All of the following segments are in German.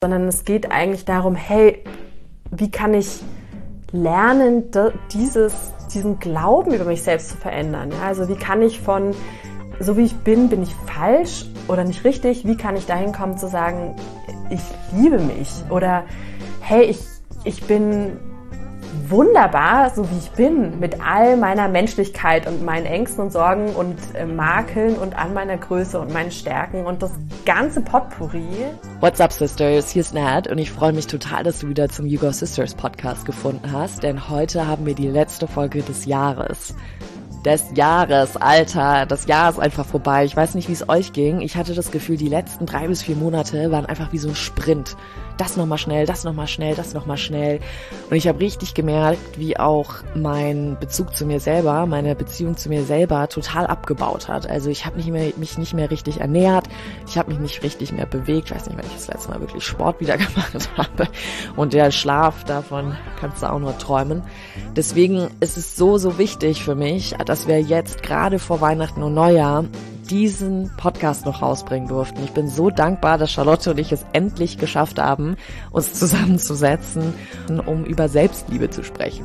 sondern es geht eigentlich darum, hey, wie kann ich lernen, diesen Glauben über mich selbst zu verändern? Ja? Also wie kann ich von, so wie ich bin ich falsch oder nicht richtig? Wie kann ich dahin kommen zu sagen, ich liebe mich? Oder hey, ich bin wunderbar, so wie ich bin, mit all meiner Menschlichkeit und meinen Ängsten und Sorgen und Makeln und an meiner Größe und meinen Stärken und das ganze Potpourri. What's up, Sisters? Hier ist Nat und ich freue mich total, dass du wieder zum You Go Sisters Podcast gefunden hast, denn heute haben wir die letzte Folge des Jahres. Alter, das Jahr ist einfach vorbei. Ich weiß nicht, wie es euch ging. Ich hatte das Gefühl, die letzten 3 bis 4 Monate waren einfach wie so ein Sprint. Das nochmal schnell, das nochmal schnell, das nochmal schnell. Und ich habe richtig gemerkt, wie auch mein Bezug zu mir selber, meine Beziehung zu mir selber total abgebaut hat. Also ich habe mich nicht mehr richtig ernährt, ich habe mich nicht richtig mehr bewegt. Ich weiß nicht, wann ich das letzte Mal wirklich Sport wieder gemacht habe. Und der Schlaf, davon kannst du auch nur träumen. Deswegen ist es so wichtig für mich, dass wir jetzt gerade vor Weihnachten und Neujahr diesen Podcast noch rausbringen durften. Ich bin so dankbar, dass Charlotte und ich es endlich geschafft haben, uns zusammenzusetzen, um über Selbstliebe zu sprechen.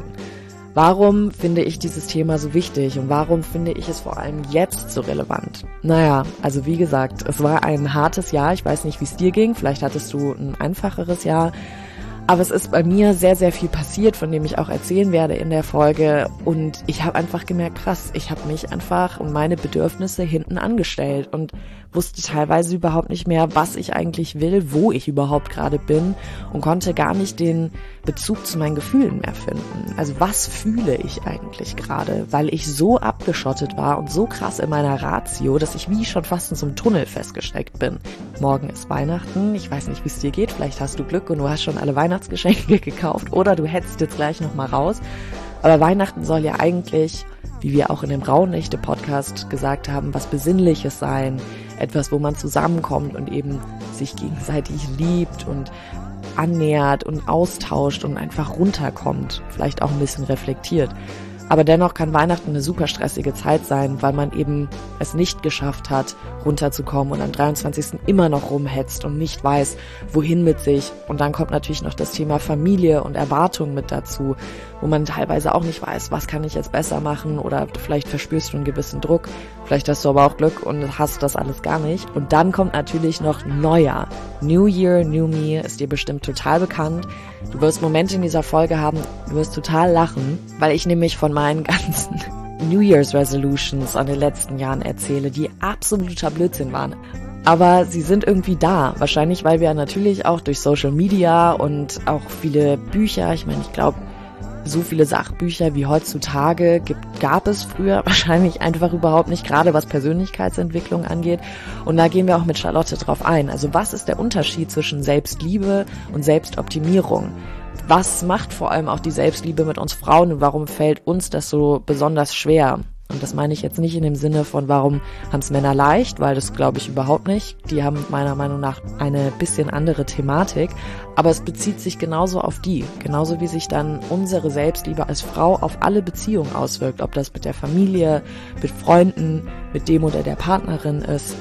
Warum finde ich dieses Thema so wichtig und warum finde ich es vor allem jetzt so relevant? Naja, also wie gesagt, es war ein hartes Jahr. Ich weiß nicht, wie es dir ging. Vielleicht hattest du ein einfacheres Jahr. Aber es ist bei mir sehr viel passiert, von dem ich auch erzählen werde in der Folge. Und ich habe einfach gemerkt, krass, ich habe mich einfach und meine Bedürfnisse hinten angestellt und wusste teilweise überhaupt nicht mehr, was ich eigentlich will, wo ich überhaupt gerade bin und konnte gar nicht den Bezug zu meinen Gefühlen mehr finden. Also was fühle ich eigentlich gerade, weil ich so abgeschottet war und so krass in meiner Ratio, dass ich wie schon fast in so einem Tunnel festgesteckt bin. Morgen ist Weihnachten, ich weiß nicht, wie es dir geht, vielleicht hast du Glück und du hast schon alle Weihnachtsgeschenke gekauft oder du hetzt jetzt gleich nochmal raus. Aber Weihnachten soll ja eigentlich, wie wir auch in dem Rauhnächte-Podcast gesagt haben, was Besinnliches sein, etwas, wo man zusammenkommt und eben sich gegenseitig liebt und annähert und austauscht und einfach runterkommt, vielleicht auch ein bisschen reflektiert. Aber dennoch kann Weihnachten eine super stressige Zeit sein, weil man eben es nicht geschafft hat, runterzukommen und am 23. immer noch rumhetzt und nicht weiß, wohin mit sich. Und dann kommt natürlich noch das Thema Familie und Erwartung mit dazu, wo man teilweise auch nicht weiß, was kann ich jetzt besser machen oder vielleicht verspürst du einen gewissen Druck. Vielleicht hast du aber auch Glück und hast das alles gar nicht. Und dann kommt natürlich noch Neujahr. New Year, New Me ist dir bestimmt total bekannt. Du wirst Momente in dieser Folge haben, du wirst total lachen, weil ich nämlich von meinen ganzen New Year's Resolutions an den letzten Jahren erzähle, die absoluter Blödsinn waren. Aber sie sind irgendwie da. Wahrscheinlich, weil wir natürlich auch durch Social Media und auch viele Bücher, ich glaube, so viele Sachbücher wie heutzutage gab es früher wahrscheinlich einfach überhaupt nicht, gerade was Persönlichkeitsentwicklung angeht. Und da gehen wir auch mit Charlotte drauf ein. Also was ist der Unterschied zwischen Selbstliebe und Selbstoptimierung? Was macht vor allem auch die Selbstliebe mit uns Frauen und warum fällt uns das so besonders schwer? Und das meine ich jetzt nicht in dem Sinne von, warum haben es Männer leicht, weil das glaube ich überhaupt nicht. Die haben meiner Meinung nach eine bisschen andere Thematik, aber es bezieht sich genauso auf die. Genauso wie sich dann unsere Selbstliebe als Frau auf alle Beziehungen auswirkt, ob das mit der Familie, mit Freunden, mit dem oder der Partnerin ist.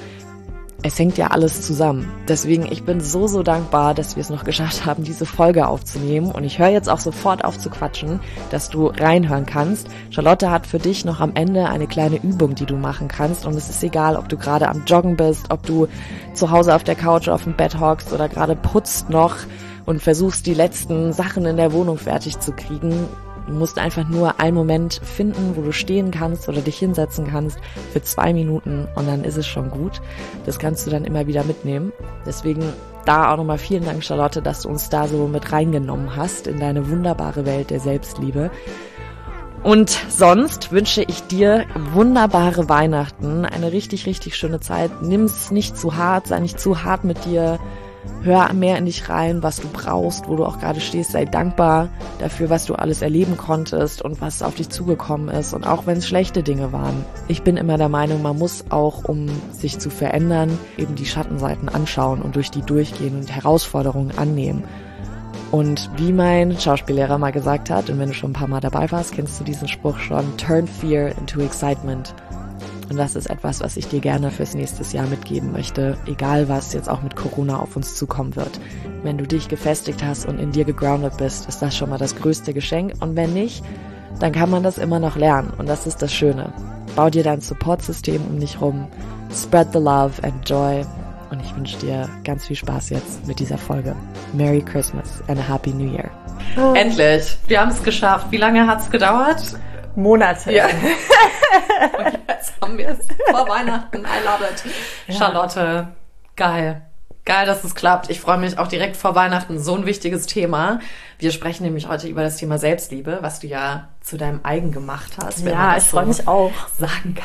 Es hängt ja alles zusammen. Deswegen, ich bin so dankbar, dass wir es noch geschafft haben, diese Folge aufzunehmen. Und ich höre jetzt auch sofort auf zu quatschen, dass du reinhören kannst. Charlotte hat für dich noch am Ende eine kleine Übung, die du machen kannst. Und es ist egal, ob du gerade am Joggen bist, ob du zu Hause auf der Couch auf dem Bett hockst oder gerade putzt noch und versuchst, die letzten Sachen in der Wohnung fertig zu kriegen. Du musst einfach nur einen Moment finden, wo du stehen kannst oder dich hinsetzen kannst für 2 Minuten und dann ist es schon gut. Das kannst du dann immer wieder mitnehmen. Deswegen da auch nochmal vielen Dank, Charlotte, dass du uns da so mit reingenommen hast in deine wunderbare Welt der Selbstliebe. Und sonst wünsche ich dir wunderbare Weihnachten, eine richtig schöne Zeit. Nimm's nicht zu hart, sei nicht zu hart mit dir. Hör mehr in dich rein, was du brauchst, wo du auch gerade stehst. Sei dankbar dafür, was du alles erleben konntest und was auf dich zugekommen ist. Und auch wenn es schlechte Dinge waren. Ich bin immer der Meinung, man muss auch, um sich zu verändern, eben die Schattenseiten anschauen und durch die durchgehen und Herausforderungen annehmen. Und wie mein Schauspiellehrer mal gesagt hat, und wenn du schon ein paar Mal dabei warst, kennst du diesen Spruch schon, turn fear into excitement. Und das ist etwas, was ich dir gerne fürs nächste Jahr mitgeben möchte, egal was jetzt auch mit Corona auf uns zukommen wird. Wenn du dich gefestigt hast und in dir gegroundet bist, ist das schon mal das größte Geschenk. Und wenn nicht, dann kann man das immer noch lernen. Und das ist das Schöne. Bau dir dein Supportsystem um dich rum. Spread the love and joy. Und ich wünsche dir ganz viel Spaß jetzt mit dieser Folge. Merry Christmas and a Happy New Year. Endlich. Wir haben es geschafft. Wie lange hat es gedauert? Monate. Ja. Und jetzt haben wir es vor Weihnachten. I love it. Ja. Charlotte, geil. Geil, dass es klappt. Ich freue mich auch direkt vor Weihnachten. So ein wichtiges Thema. Wir sprechen nämlich heute über das Thema Selbstliebe, was du ja zu deinem eigen gemacht hast. Wenn man das ich freue mich auch. Sagen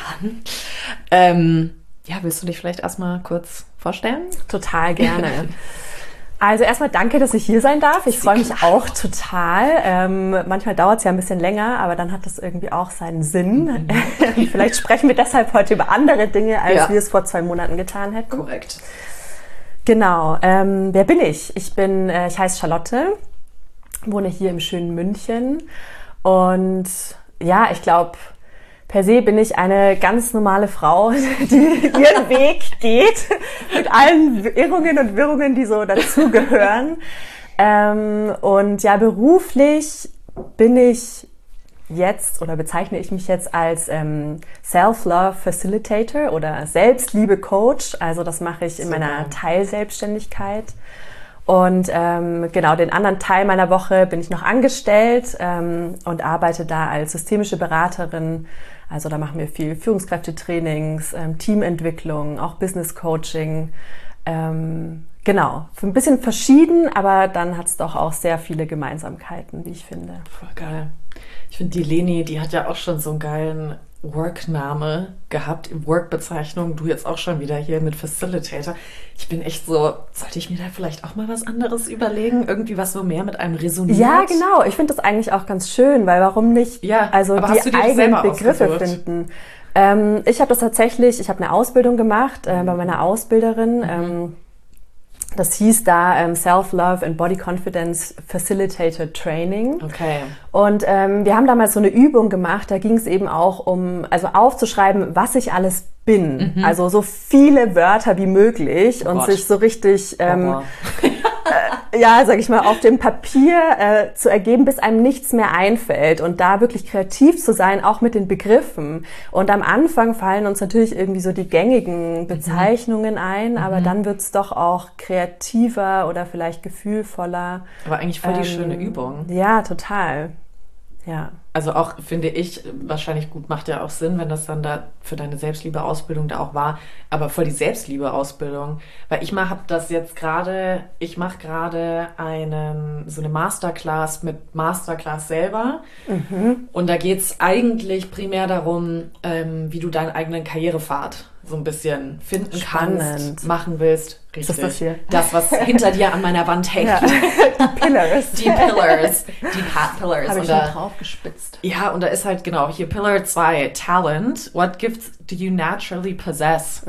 kann. Willst du dich vielleicht erstmal kurz vorstellen? Total gerne. Also erstmal danke, dass ich hier sein darf. Ich freue mich auch total. Manchmal dauert es ja ein bisschen länger, aber dann hat das irgendwie auch seinen Sinn. Vielleicht sprechen wir deshalb heute über andere Dinge, als wir es vor 2 Monaten getan hätten. Korrekt. Genau. Wer bin ich? Ich heiße Charlotte, wohne hier im schönen München und ja, ich glaube, per se bin ich eine ganz normale Frau, die ihren Weg geht, mit allen Irrungen und Wirrungen, die so dazugehören. Und ja, beruflich bin ich jetzt oder bezeichne ich mich jetzt als Self-Love Facilitator oder Selbstliebe-Coach. Also das mache ich in meiner Teilselbstständigkeit. Und genau, den anderen Teil meiner Woche bin ich noch angestellt und arbeite da als systemische Beraterin. Also da machen wir viel Führungskräftetrainings, Teamentwicklung, auch Business Coaching. Genau, ein bisschen verschieden, aber dann hat es doch auch sehr viele Gemeinsamkeiten, wie ich finde. Voll geil. Ich finde, die Leni, die hat ja auch schon so einen geilen Work-Name gehabt, Work-Bezeichnung. Du jetzt auch schon wieder hier mit Facilitator. Ich bin echt so, sollte ich mir da vielleicht auch mal was anderes überlegen? Irgendwie was so mehr mit einem resoniert? Ja, genau. Ich finde das eigentlich auch ganz schön, weil warum nicht die eigenen Begriffe finden? Ich habe das tatsächlich, ich habe eine Ausbildung gemacht bei meiner Ausbilderin. Das hieß da Self-Love and Body Confidence Facilitator Training. Okay. Und wir haben damals so eine Übung gemacht, da ging es eben auch aufzuschreiben, was ich alles bin. Also so viele Wörter wie möglich und sich so richtig, sag ich mal, auf dem Papier zu ergeben, bis einem nichts mehr einfällt und da wirklich kreativ zu sein, auch mit den Begriffen. Und am Anfang fallen uns natürlich irgendwie so die gängigen Bezeichnungen ein, aber dann wird's doch auch kreativer oder vielleicht gefühlvoller. Aber eigentlich voll die schöne Übung. Ja, total. Ja. Also auch, finde ich, wahrscheinlich gut, macht ja auch Sinn, wenn das dann da für deine Selbstliebe-Ausbildung da auch war, aber voll die Selbstliebe-Ausbildung, weil ich mache gerade so eine Masterclass mit Masterclass selber und da geht's eigentlich primär darum, wie du deinen eigenen Karrierepfad so ein bisschen finden kannst, machen willst. Richtig. Was ist das hier? Das, was hinter dir an meiner Wand hängt. Ja. Die Pillars. Die Pillars. Die Path Pillars. Habe ich schon drauf gespitzt. Ja, und da ist halt genau hier Pillar 2, Talent. What gifts do you naturally possess?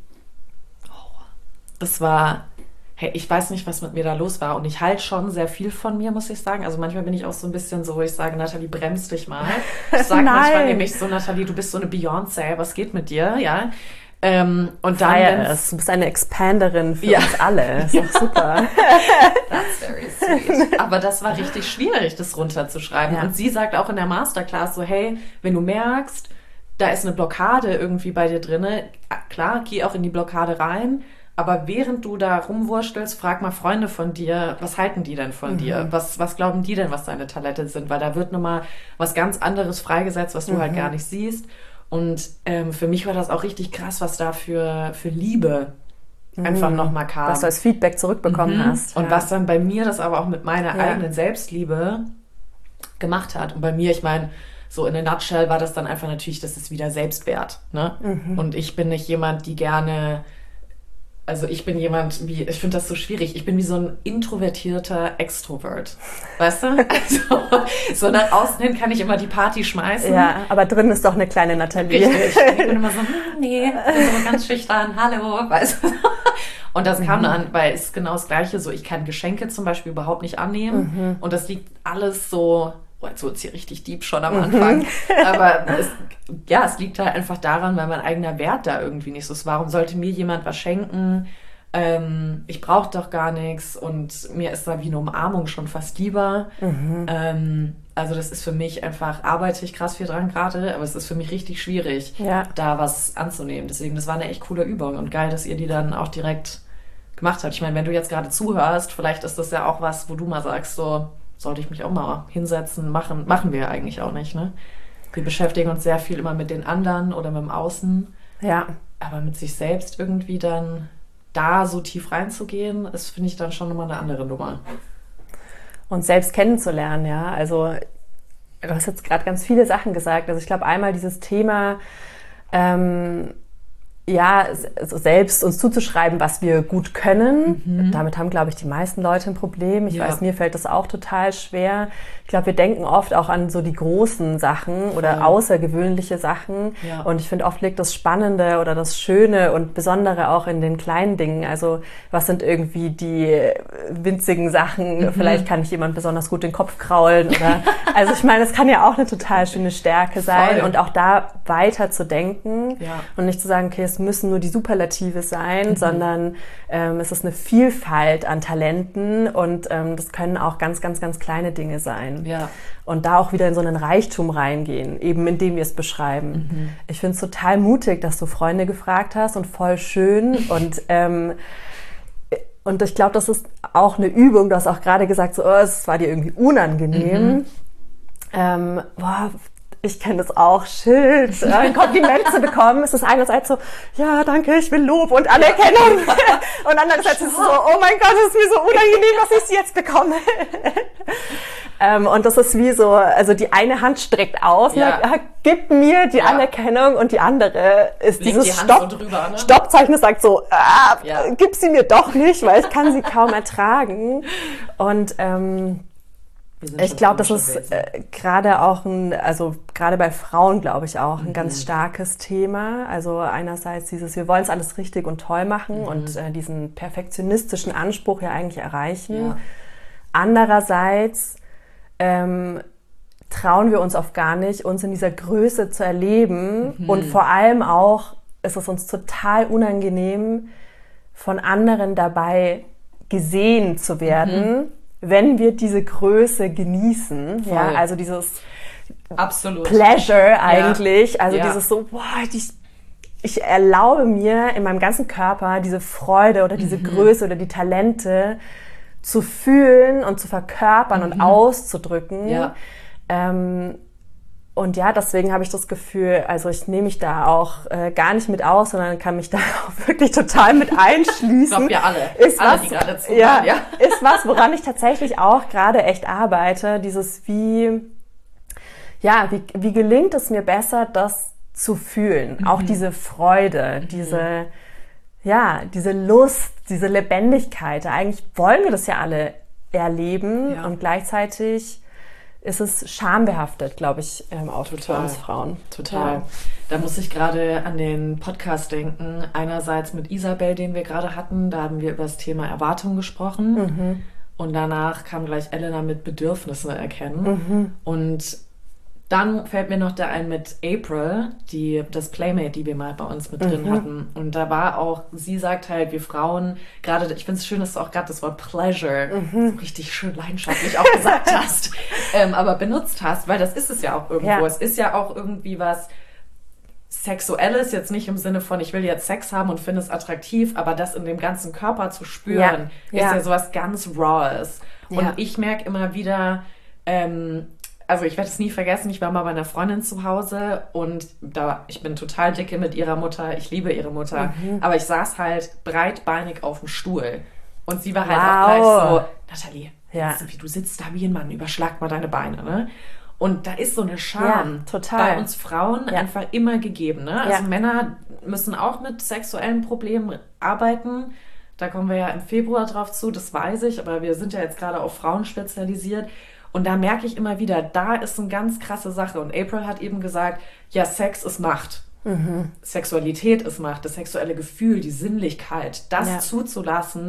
Das war, hey, ich weiß nicht, was mit mir da los war. Und ich halte schon sehr viel von mir, muss ich sagen. Also manchmal bin ich auch so ein bisschen so, wo ich sage, Nathalie, bremst dich mal. Ich sage manchmal nämlich so, Nathalie, du bist so eine Beyoncé, was geht mit dir? Ja. Und dann, du bist eine Expanderin für uns alle. Das ist doch super. That's very sweet. Aber das war richtig schwierig, das runterzuschreiben. Ja. Und sie sagt auch in der Masterclass so, hey, wenn du merkst, da ist eine Blockade irgendwie bei dir drinne, klar, geh auch in die Blockade rein, aber während du da rumwurstelst, frag mal Freunde von dir, was halten die denn von dir? Was glauben die denn, was deine Talente sind? Weil da wird nochmal was ganz anderes freigesetzt, was du halt gar nicht siehst. Und für mich war das auch richtig krass, was da für Liebe einfach nochmal kam. Was du als Feedback zurückbekommen hast. Und was dann bei mir das aber auch mit meiner eigenen Selbstliebe gemacht hat. Und bei mir, ich meine, so in a nutshell war das dann einfach natürlich, das ist wieder Selbstwert. Ne? Und ich bin nicht jemand, die gerne... Also ich bin jemand, ich finde das so schwierig, ich bin wie so ein introvertierter Extrovert, weißt du? Also so nach außen hin kann ich immer die Party schmeißen. Ja, aber drin ist doch eine kleine Nathalie. Richtig, ich bin immer so, nee, ich bin so ganz schüchtern, hallo, weißt du? Und das kam dann, weil es genau das Gleiche, so ich kann Geschenke zum Beispiel überhaupt nicht annehmen und das liegt alles so jetzt wird es hier richtig deep schon am Anfang. Aber es liegt halt einfach daran, weil mein eigener Wert da irgendwie nicht so ist. Warum sollte mir jemand was schenken? Ich brauche doch gar nichts und mir ist da wie eine Umarmung schon fast lieber. Also das ist für mich einfach, arbeite ich krass viel dran gerade, aber es ist für mich richtig schwierig, da was anzunehmen. Deswegen, das war eine echt coole Übung und geil, dass ihr die dann auch direkt gemacht habt. Ich meine, wenn du jetzt gerade zuhörst, vielleicht ist das ja auch was, wo du mal sagst, so sollte ich mich auch mal hinsetzen, machen wir eigentlich auch nicht, ne? Wir beschäftigen uns sehr viel immer mit den anderen oder mit dem Außen. Ja. Aber mit sich selbst irgendwie dann da so tief reinzugehen, ist, finde ich, dann schon nochmal eine andere Nummer. Und selbst kennenzulernen, ja. Also du hast jetzt gerade ganz viele Sachen gesagt. Also ich glaube, einmal dieses Thema, also selbst uns zuzuschreiben, was wir gut können. Damit haben, glaube ich, die meisten Leute ein Problem. Ich weiß, mir fällt das auch total schwer. Ich glaube, wir denken oft auch an so die großen Sachen oder außergewöhnliche Sachen. Ja. Und ich finde, oft liegt das Spannende oder das Schöne und Besondere auch in den kleinen Dingen. Also was sind irgendwie die winzigen Sachen? Vielleicht kann ich jemand besonders gut den Kopf kraulen. Oder also ich meine, es kann ja auch eine total schöne Stärke sein. Voll. Und auch da weiter zu denken und nicht zu sagen, okay, es müssen nur die Superlative sein, sondern es ist eine Vielfalt an Talenten und das können auch ganz, ganz, ganz kleine Dinge sein. Ja. Und da auch wieder in so einen Reichtum reingehen, eben indem wir es beschreiben. Ich finde es total mutig, dass du Freunde gefragt hast und voll schön und ich glaube, das ist auch eine Übung. Du hast auch gerade gesagt, so, es war dir irgendwie unangenehm. Ich kenne das auch, Schild, ein Kompliment zu bekommen. Es ist einerseits so, ja, danke, ich will Lob und Anerkennung. Und andererseits ist es so, oh mein Gott, es ist mir so unangenehm, dass ich es jetzt bekomme. Und das ist wie so, also die eine Hand streckt aus, gib mir die Anerkennung und die andere ist legt dieses die Hand so drüber, ne? Stoppzeichen, das sagt so, gib sie mir doch nicht, weil ich kann sie kaum ertragen. Und ich glaube, das ist gerade auch gerade bei Frauen, glaube ich, auch ein ganz starkes Thema. Also einerseits wir wollen es alles richtig und toll machen und diesen perfektionistischen Anspruch ja eigentlich erreichen. Ja. Andererseits trauen wir uns oft gar nicht, uns in dieser Größe zu erleben und vor allem auch ist es uns total unangenehm, von anderen dabei gesehen zu werden, wenn wir diese Größe genießen, also dieses Absolut. Pleasure eigentlich, also dieses so, ich erlaube mir in meinem ganzen Körper diese Freude oder diese Größe oder die Talente zu fühlen und zu verkörpern und auszudrücken. Ja. Und deswegen habe ich das Gefühl, also ich nehme mich da auch gar nicht mit aus, sondern kann mich da auch wirklich total mit einschließen. Ich glaube, wir alle. Die gerade zuhören, ist was, woran ich tatsächlich auch gerade echt arbeite. Dieses wie gelingt es mir besser, das zu fühlen? Auch diese Freude, diese Lust, diese Lebendigkeit. Eigentlich wollen wir das ja alle erleben und gleichzeitig ist es schambehaftet, glaube ich, auch für uns Frauen. Total. Ja. Da muss ich gerade an den Podcast denken. Einerseits mit Isabel, den wir gerade hatten, da haben wir über das Thema Erwartung gesprochen. Und danach kam gleich Elena mit Bedürfnisse erkennen. Und dann fällt mir noch der ein mit April, das Playmate, die wir mal bei uns mit drin hatten. Und da war auch, sie sagt halt, wir Frauen, gerade, ich finde es schön, dass du auch gerade das Wort Pleasure so richtig schön leidenschaftlich auch gesagt hast, aber benutzt hast, weil das ist es ja auch irgendwo. Ja. Es ist ja auch irgendwie was Sexuelles, jetzt nicht im Sinne von, ich will jetzt Sex haben und finde es attraktiv, aber das in dem ganzen Körper zu spüren, ist ja sowas ganz Raws. Und ich merke immer wieder, also ich werde es nie vergessen, ich war mal bei einer Freundin zu Hause und ich bin total dicke mit ihrer Mutter, ich liebe ihre Mutter, aber ich saß halt breitbeinig auf dem Stuhl und sie war halt auch gleich so, Nathalie, du sitzt da wie ein Mann, überschlag mal deine Beine, ne? Und da ist so eine Scham bei uns Frauen einfach immer gegeben, ne? Also Männer müssen auch mit sexuellen Problemen arbeiten, da kommen wir ja im Februar drauf zu, das weiß ich, aber wir sind ja jetzt gerade auf Frauen spezialisiert. Und da merke ich immer wieder, da ist eine ganz krasse Sache. Und April hat eben gesagt, ja, Sex ist Macht. Sexualität ist Macht, das sexuelle Gefühl, die Sinnlichkeit, das zuzulassen,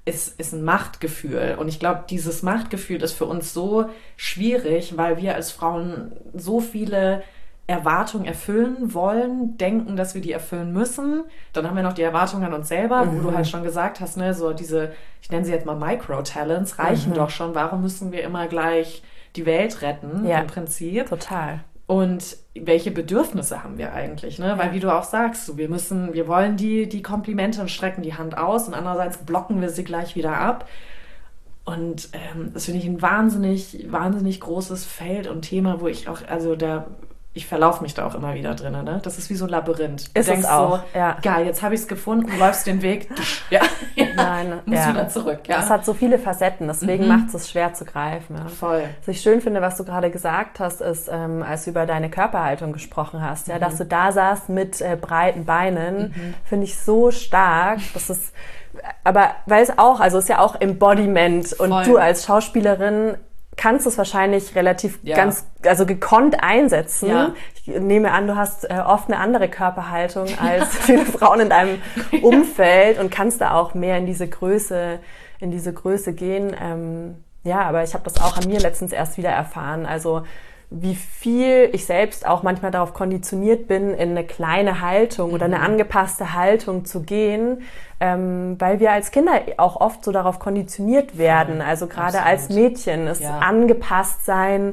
ist ein Machtgefühl. Und ich glaube, dieses Machtgefühl ist für uns so schwierig, weil wir als Frauen so viele Erwartungen erfüllen wollen, denken, dass wir die erfüllen müssen. Dann haben wir noch die Erwartungen an uns selber, wo du halt schon gesagt hast, ne, so diese, ich nenne sie jetzt mal Micro-Talents, reichen doch schon. Warum müssen wir immer gleich die Welt retten, im Prinzip? Total. Und welche Bedürfnisse haben wir eigentlich, ne? Weil wie du auch sagst, wir wollen die Komplimente und strecken die Hand aus und andererseits blocken wir sie gleich wieder ab. Und das finde ich ein wahnsinnig, wahnsinnig großes Feld und Thema, wo ich auch, ich verlaufe mich da auch immer wieder drin, ne? Das ist wie so ein Labyrinth. Du denkst auch, so, geil, jetzt habe ich es gefunden, läufst den Weg, musst wieder zurück. Ja. Das hat so viele Facetten, deswegen macht es schwer zu greifen. Ja. Voll. Was ich schön finde, was du gerade gesagt hast, ist, als du über deine Körperhaltung gesprochen hast, ja, dass du da saßt mit breiten Beinen, finde ich so stark. Das ist, aber weil es auch, also es ist ja auch Embodiment und du als Schauspielerin kannst es wahrscheinlich relativ gekonnt einsetzen. Ja. Ich nehme an, du hast oft eine andere Körperhaltung als viele Frauen in deinem Umfeld und kannst da auch mehr in diese Größe gehen. Aber ich habe das auch an mir letztens erst wieder erfahren. Also wie viel ich selbst auch manchmal darauf konditioniert bin, in eine kleine Haltung oder eine angepasste Haltung zu gehen, weil wir als Kinder auch oft so darauf konditioniert werden. Also gerade als Mädchen ist angepasst sein,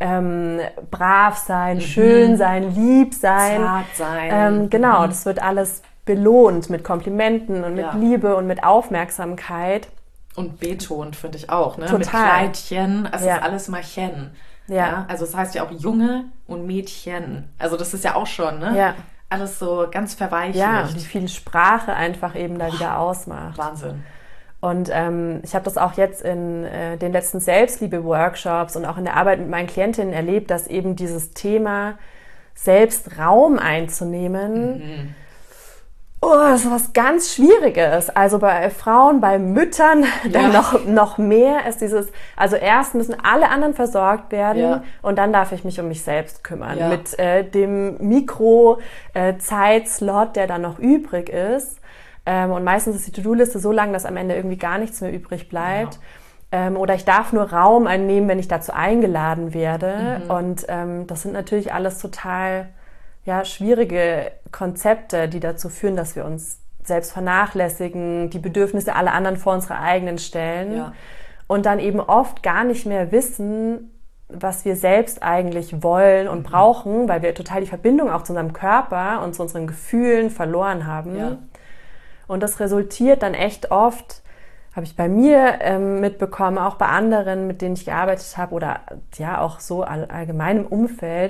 brav sein, schön sein, lieb sein. Zart sein. Genau, das wird alles belohnt mit Komplimenten und mit Liebe und mit Aufmerksamkeit. Und betont, finde ich auch, ne? Total. Mit Kleidchen, es ist alles mal Chen. Ja. Also es heißt ja auch Junge und Mädchen. Also das ist ja auch schon, ne? Ja. Alles so ganz verweichlicht. Ja, wie viel Sprache einfach eben da wieder ausmacht. Wahnsinn. Und ich habe das auch jetzt in den letzten Selbstliebe-Workshops und auch in der Arbeit mit meinen Klientinnen erlebt, dass eben dieses Thema selbst Raum einzunehmen, das ist was ganz Schwieriges. Also bei Frauen, bei Müttern dann noch mehr ist dieses, also erst müssen alle anderen versorgt werden und dann darf ich mich um mich selbst kümmern. Ja. Mit dem Mikro-Zeitslot, der dann noch übrig ist. Und meistens ist die To-Do-Liste so lang, dass am Ende irgendwie gar nichts mehr übrig bleibt. Ja. Oder ich darf nur Raum einnehmen, wenn ich dazu eingeladen werde. Und das sind natürlich alles total schwierige Konzepte, die dazu führen, dass wir uns selbst vernachlässigen, die Bedürfnisse aller anderen vor unsere eigenen stellen und dann eben oft gar nicht mehr wissen, was wir selbst eigentlich wollen und brauchen, weil wir total die Verbindung auch zu unserem Körper und zu unseren Gefühlen verloren haben. Ja. Und das resultiert dann echt oft, habe ich bei mir mitbekommen, auch bei anderen, mit denen ich gearbeitet habe oder auch so allgemein im Umfeld,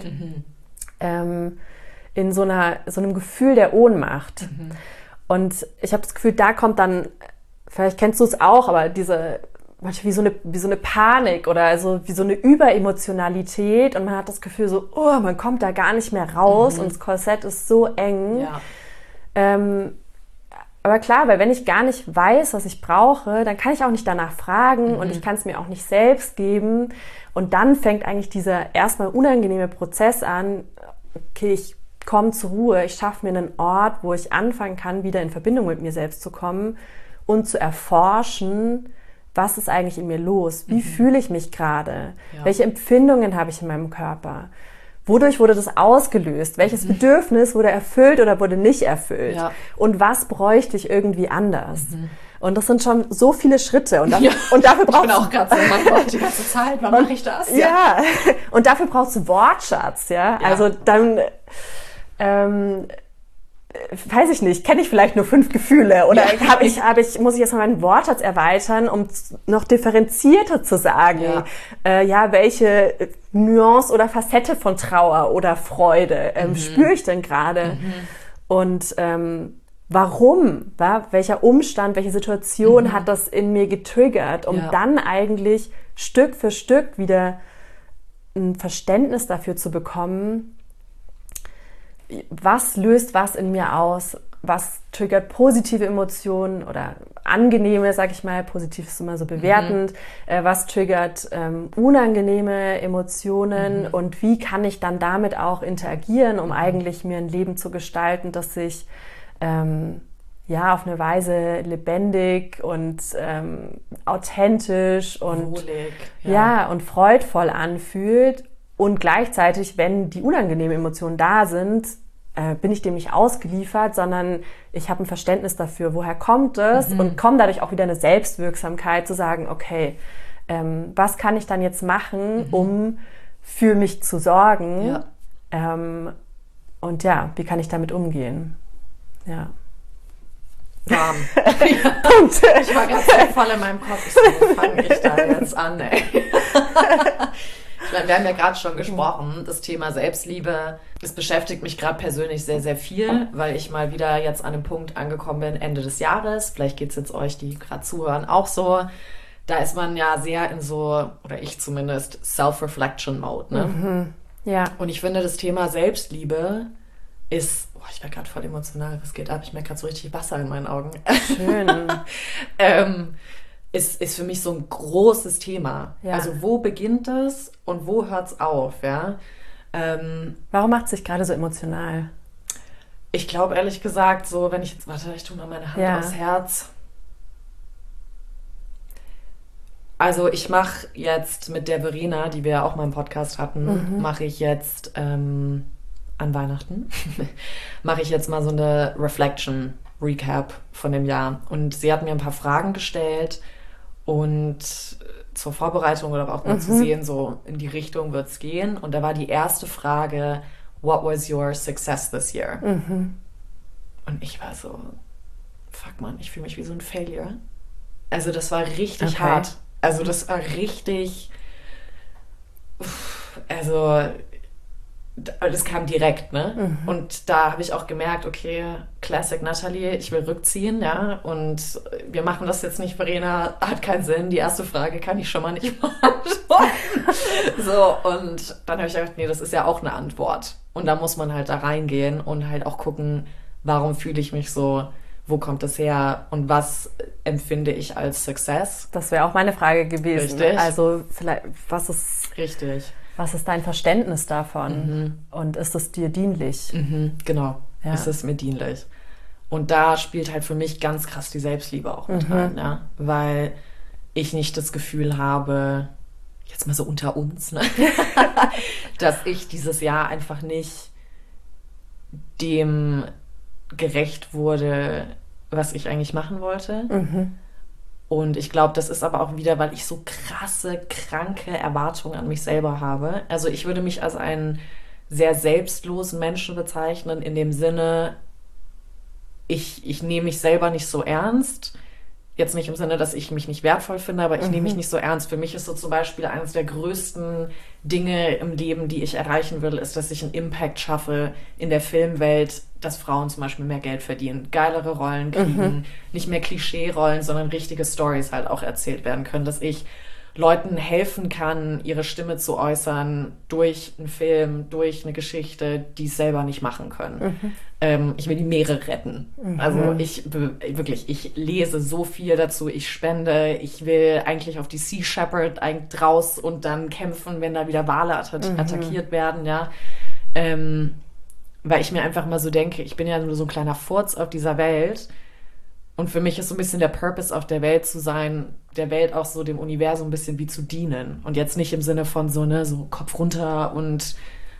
in so einem Gefühl der Ohnmacht. Und ich habe das Gefühl, da kommt dann, vielleicht kennst du es auch, aber manchmal wie so eine Panik oder also wie so eine Überemotionalität und man hat das Gefühl so, man kommt da gar nicht mehr raus und das Korsett ist so eng. Ja. Aber klar, weil wenn ich gar nicht weiß, was ich brauche, dann kann ich auch nicht danach fragen und ich kann es mir auch nicht selbst geben. Und dann fängt eigentlich dieser erstmal unangenehme Prozess an, okay, ich komme zur Ruhe, ich schaffe mir einen Ort, wo ich anfangen kann, wieder in Verbindung mit mir selbst zu kommen und zu erforschen, was ist eigentlich in mir los? Wie fühle ich mich gerade? Ja. Welche Empfindungen habe ich in meinem Körper? Wodurch wurde das ausgelöst? Welches Bedürfnis wurde erfüllt oder wurde nicht erfüllt? Ja. Und was bräuchte ich irgendwie anders? Und das sind schon so viele Schritte. Und dafür brauchst du... Ich bin auch gerade so, mein Gott, die ganze Zeit, wann mache ich das? Ja, und dafür brauchst du Wortschatz, ja. Also dann... weiß ich nicht, kenne ich vielleicht nur 5 Gefühle oder muss ich jetzt mal meinen Wortschatz erweitern, um noch differenzierter zu sagen, welche Nuance oder Facette von Trauer oder Freude spüre ich denn gerade und warum, welcher Umstand, welche Situation hat das in mir getriggert, um dann eigentlich Stück für Stück wieder ein Verständnis dafür zu bekommen, was löst was in mir aus, was triggert positive Emotionen oder angenehme, sag ich mal, positiv ist immer so bewertend, was triggert unangenehme Emotionen und wie kann ich dann damit auch interagieren, um eigentlich mir ein Leben zu gestalten, das sich ja, auf eine Weise lebendig und authentisch und wohlig, ja, und freudvoll anfühlt. Und gleichzeitig, wenn die unangenehmen Emotionen da sind, bin ich dem nicht ausgeliefert, sondern ich habe ein Verständnis dafür, woher kommt es, und komme dadurch auch wieder eine Selbstwirksamkeit zu sagen, okay, was kann ich dann jetzt machen, um für mich zu sorgen? Ja. Und ja, wie kann ich damit umgehen? Ja. Warm. Punkt. Ich war ganz voll in meinem Kopf. Wo fange ich da jetzt an, ey? Ich meine, wir haben ja gerade schon gesprochen, das Thema Selbstliebe, das beschäftigt mich gerade persönlich sehr, sehr viel, weil ich mal wieder jetzt an einem Punkt angekommen bin, Ende des Jahres. Vielleicht geht es jetzt euch, die gerade zuhören, auch so. Da ist man ja sehr in so, oder ich zumindest, Self-Reflection-Mode, ne? Ja. Und ich finde, das Thema Selbstliebe ist, ich werde gerade voll emotional, was geht ab? Ich merke gerade so richtig Wasser in meinen Augen. Schön. Ist für mich so ein großes Thema. Ja. Also wo beginnt es und wo hört es auf? Ja? Warum macht es sich gerade so emotional? Ich glaube ehrlich gesagt, so wenn ich jetzt, warte, ich tue mal meine Hand aufs Herz. Also ich mache jetzt mit der Verena, die wir ja auch mal im Podcast hatten, mache ich jetzt an Weihnachten, mache ich jetzt mal so eine Reflection-Recap von dem Jahr. Und sie hat mir ein paar Fragen gestellt und zur Vorbereitung oder auch mal zu sehen, so in die Richtung wird es gehen. Und da war die erste Frage, what was your success this year? Und ich war so, fuck man, ich fühle mich wie so ein Failure. Also das war richtig hart. Also das war richtig, also das kam direkt, ne? Und da habe ich auch gemerkt, okay, Classic Natalie, ich will rückziehen, ja, und wir machen das jetzt nicht, Verena, hat keinen Sinn, die erste Frage kann ich schon mal nicht beantworten. So, und dann habe ich gedacht, nee, das ist ja auch eine Antwort. Und da muss man halt da reingehen und halt auch gucken, warum fühle ich mich so, wo kommt das her und was empfinde ich als Success? Das wäre auch meine Frage gewesen. Richtig. Also vielleicht, was ist dein Verständnis davon? Und ist es dir dienlich? Genau, ja. Ist es mir dienlich. Und da spielt halt für mich ganz krass die Selbstliebe auch mit rein, ja? Weil ich nicht das Gefühl habe, jetzt mal so unter uns, ne? dass ich dieses Jahr einfach nicht dem gerecht wurde, was ich eigentlich machen wollte. Und ich glaube, das ist aber auch wieder, weil ich so krasse, kranke Erwartungen an mich selber habe. Also ich würde mich als einen sehr selbstlosen Menschen bezeichnen, in dem Sinne, ich nehme mich selber nicht so ernst. Jetzt nicht im Sinne, dass ich mich nicht wertvoll finde, aber ich nehme mich nicht so ernst. Für mich ist so zum Beispiel eines der größten Dinge im Leben, die ich erreichen will, ist, dass ich einen Impact schaffe in der Filmwelt, dass Frauen zum Beispiel mehr Geld verdienen, geilere Rollen kriegen, nicht mehr Klischee-Rollen, sondern richtige Storys halt auch erzählt werden können, dass ich Leuten helfen kann, ihre Stimme zu äußern durch einen Film, durch eine Geschichte, die es selber nicht machen können. Ich will die Meere retten. Also ich lese so viel dazu, ich spende, ich will eigentlich auf die Sea Shepherd eigentlich raus und dann kämpfen, wenn da wieder Wale attackiert werden, ja. Weil ich mir einfach mal so denke, ich bin ja nur so ein kleiner Furz auf dieser Welt. Und für mich ist so ein bisschen der Purpose auf der Welt zu sein, der Welt auch so dem Universum ein bisschen wie zu dienen. Und jetzt nicht im Sinne von so, ne, so Kopf runter und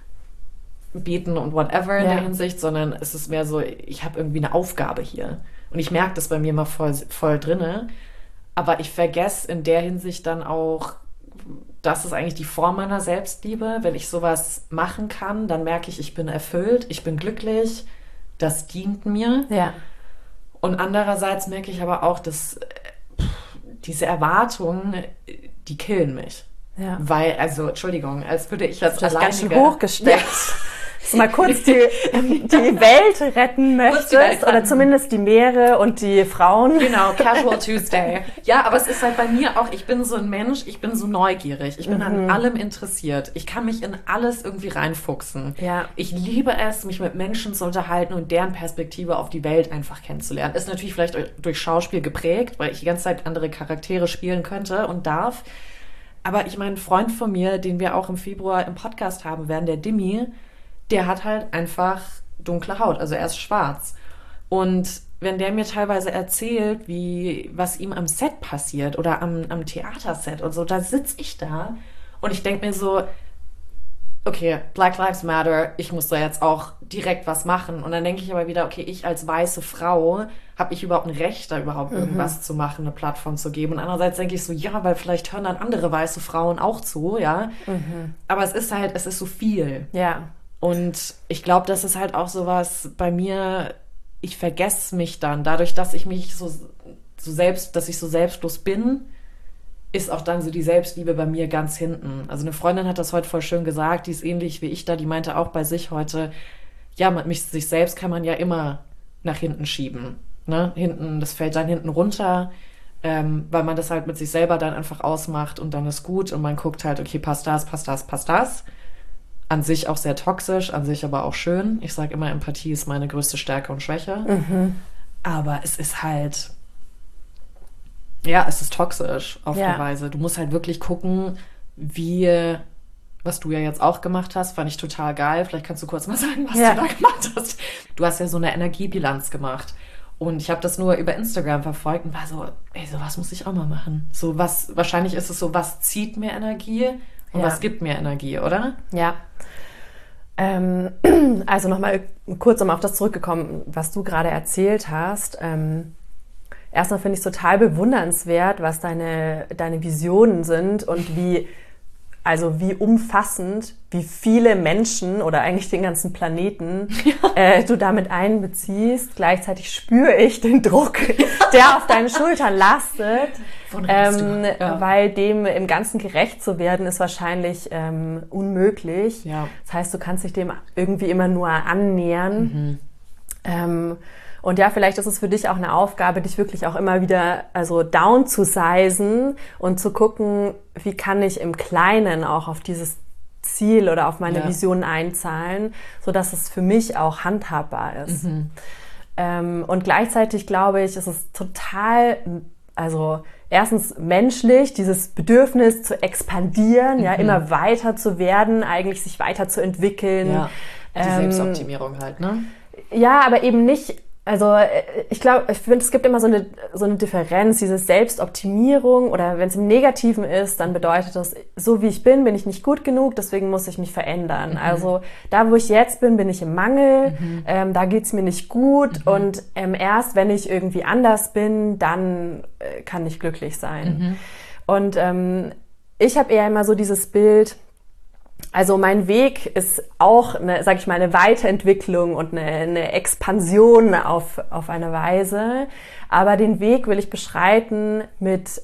beten und whatever in der Hinsicht, sondern es ist mehr so, ich habe irgendwie eine Aufgabe hier. Und ich merke das bei mir mal voll drinne. Aber ich vergesse in der Hinsicht dann auch, das ist eigentlich die Form meiner Selbstliebe. Wenn ich sowas machen kann, dann merke ich bin erfüllt, ich bin glücklich, das dient mir. Ja. Und andererseits merke ich aber auch, dass diese Erwartungen, die killen mich. Ja. Weil, also, Entschuldigung, als würde ich jetzt das alleine... ganz schön hochgesteckt. Dass du mal kurz die Welt retten möchtest oder zumindest die Meere und die Frauen. Genau, Casual Tuesday. Ja, aber es ist halt bei mir auch, ich bin so ein Mensch, ich bin so neugierig, ich bin an allem interessiert. Ich kann mich in alles irgendwie reinfuchsen. Ja. Ich liebe es, mich mit Menschen zu unterhalten und deren Perspektive auf die Welt einfach kennenzulernen. Ist natürlich vielleicht durch Schauspiel geprägt, weil ich die ganze Zeit andere Charaktere spielen könnte und darf. Aber ich meine, ein Freund von mir, den wir auch im Februar im Podcast haben werden, der Dimi, der hat halt einfach dunkle Haut, also er ist schwarz. Und wenn der mir teilweise erzählt, was ihm am Set passiert oder am Theaterset und so, da sitze ich da und ich denke mir so, okay, Black Lives Matter, ich muss da jetzt auch direkt was machen. Und dann denke ich aber wieder, okay, ich als weiße Frau, habe ich überhaupt ein Recht, da überhaupt irgendwas zu machen, eine Plattform zu geben? Und andererseits denke ich so, ja, weil vielleicht hören dann andere weiße Frauen auch zu, ja. Aber es ist so viel. Ja. Und ich glaube, das ist halt auch sowas bei mir, ich vergesse mich dann. Dadurch, dass ich mich dass ich so selbstlos bin, ist auch dann so die Selbstliebe bei mir ganz hinten. Also eine Freundin hat das heute voll schön gesagt, die ist ähnlich wie ich da, die meinte auch bei sich heute, ja, sich selbst kann man ja immer nach hinten schieben. Ne? Das fällt dann hinten runter, weil man das halt mit sich selber dann einfach ausmacht und dann ist gut und man guckt halt, okay, passt das, passt das, passt das. An sich auch sehr toxisch, an sich aber auch schön. Ich sage immer, Empathie ist meine größte Stärke und Schwäche. Aber es ist halt... Ja, es ist toxisch auf eine Weise. Du musst halt wirklich gucken, was du ja jetzt auch gemacht hast, fand ich total geil. Vielleicht kannst du kurz mal sagen, was du da gemacht hast. Du hast ja so eine Energiebilanz gemacht. Und ich habe das nur über Instagram verfolgt und war so, sowas muss ich auch mal machen. Wahrscheinlich ist es so, was zieht mir Energie und was gibt mir Energie, oder? Ja. Also nochmal kurz, um auf das zurückgekommen, was du gerade erzählt hast. Erstmal finde ich es total bewundernswert, was deine Visionen sind und wie umfassend, wie viele Menschen oder eigentlich den ganzen Planeten du damit einbeziehst. Gleichzeitig spüre ich den Druck, der auf deinen Schultern lastet, weil dem im Ganzen gerecht zu werden, ist wahrscheinlich unmöglich. Ja. Das heißt, du kannst dich dem irgendwie immer nur annähern. Und ja, vielleicht ist es für dich auch eine Aufgabe, dich wirklich auch immer wieder down zu sizen und zu gucken, wie kann ich im Kleinen auch auf dieses Ziel oder auf meine Vision einzahlen, sodass es für mich auch handhabbar ist. Und gleichzeitig glaube ich, ist es total, erstens menschlich, dieses Bedürfnis zu expandieren, immer weiter zu werden, eigentlich sich weiterzuentwickeln. Ja, die Selbstoptimierung halt, ne? Ja, aber eben nicht... ich finde, es gibt immer so eine Differenz, diese Selbstoptimierung oder wenn es im Negativen ist, dann bedeutet das, so wie ich bin ich nicht gut genug, deswegen muss ich mich verändern. Also da, wo ich jetzt bin ich im Mangel, da geht's mir nicht gut und erst wenn ich irgendwie anders bin, dann kann ich glücklich sein. Und ich habe eher immer so dieses Bild, also mein Weg ist auch eine Weiterentwicklung und eine Expansion auf eine Weise. Aber den Weg will ich beschreiten mit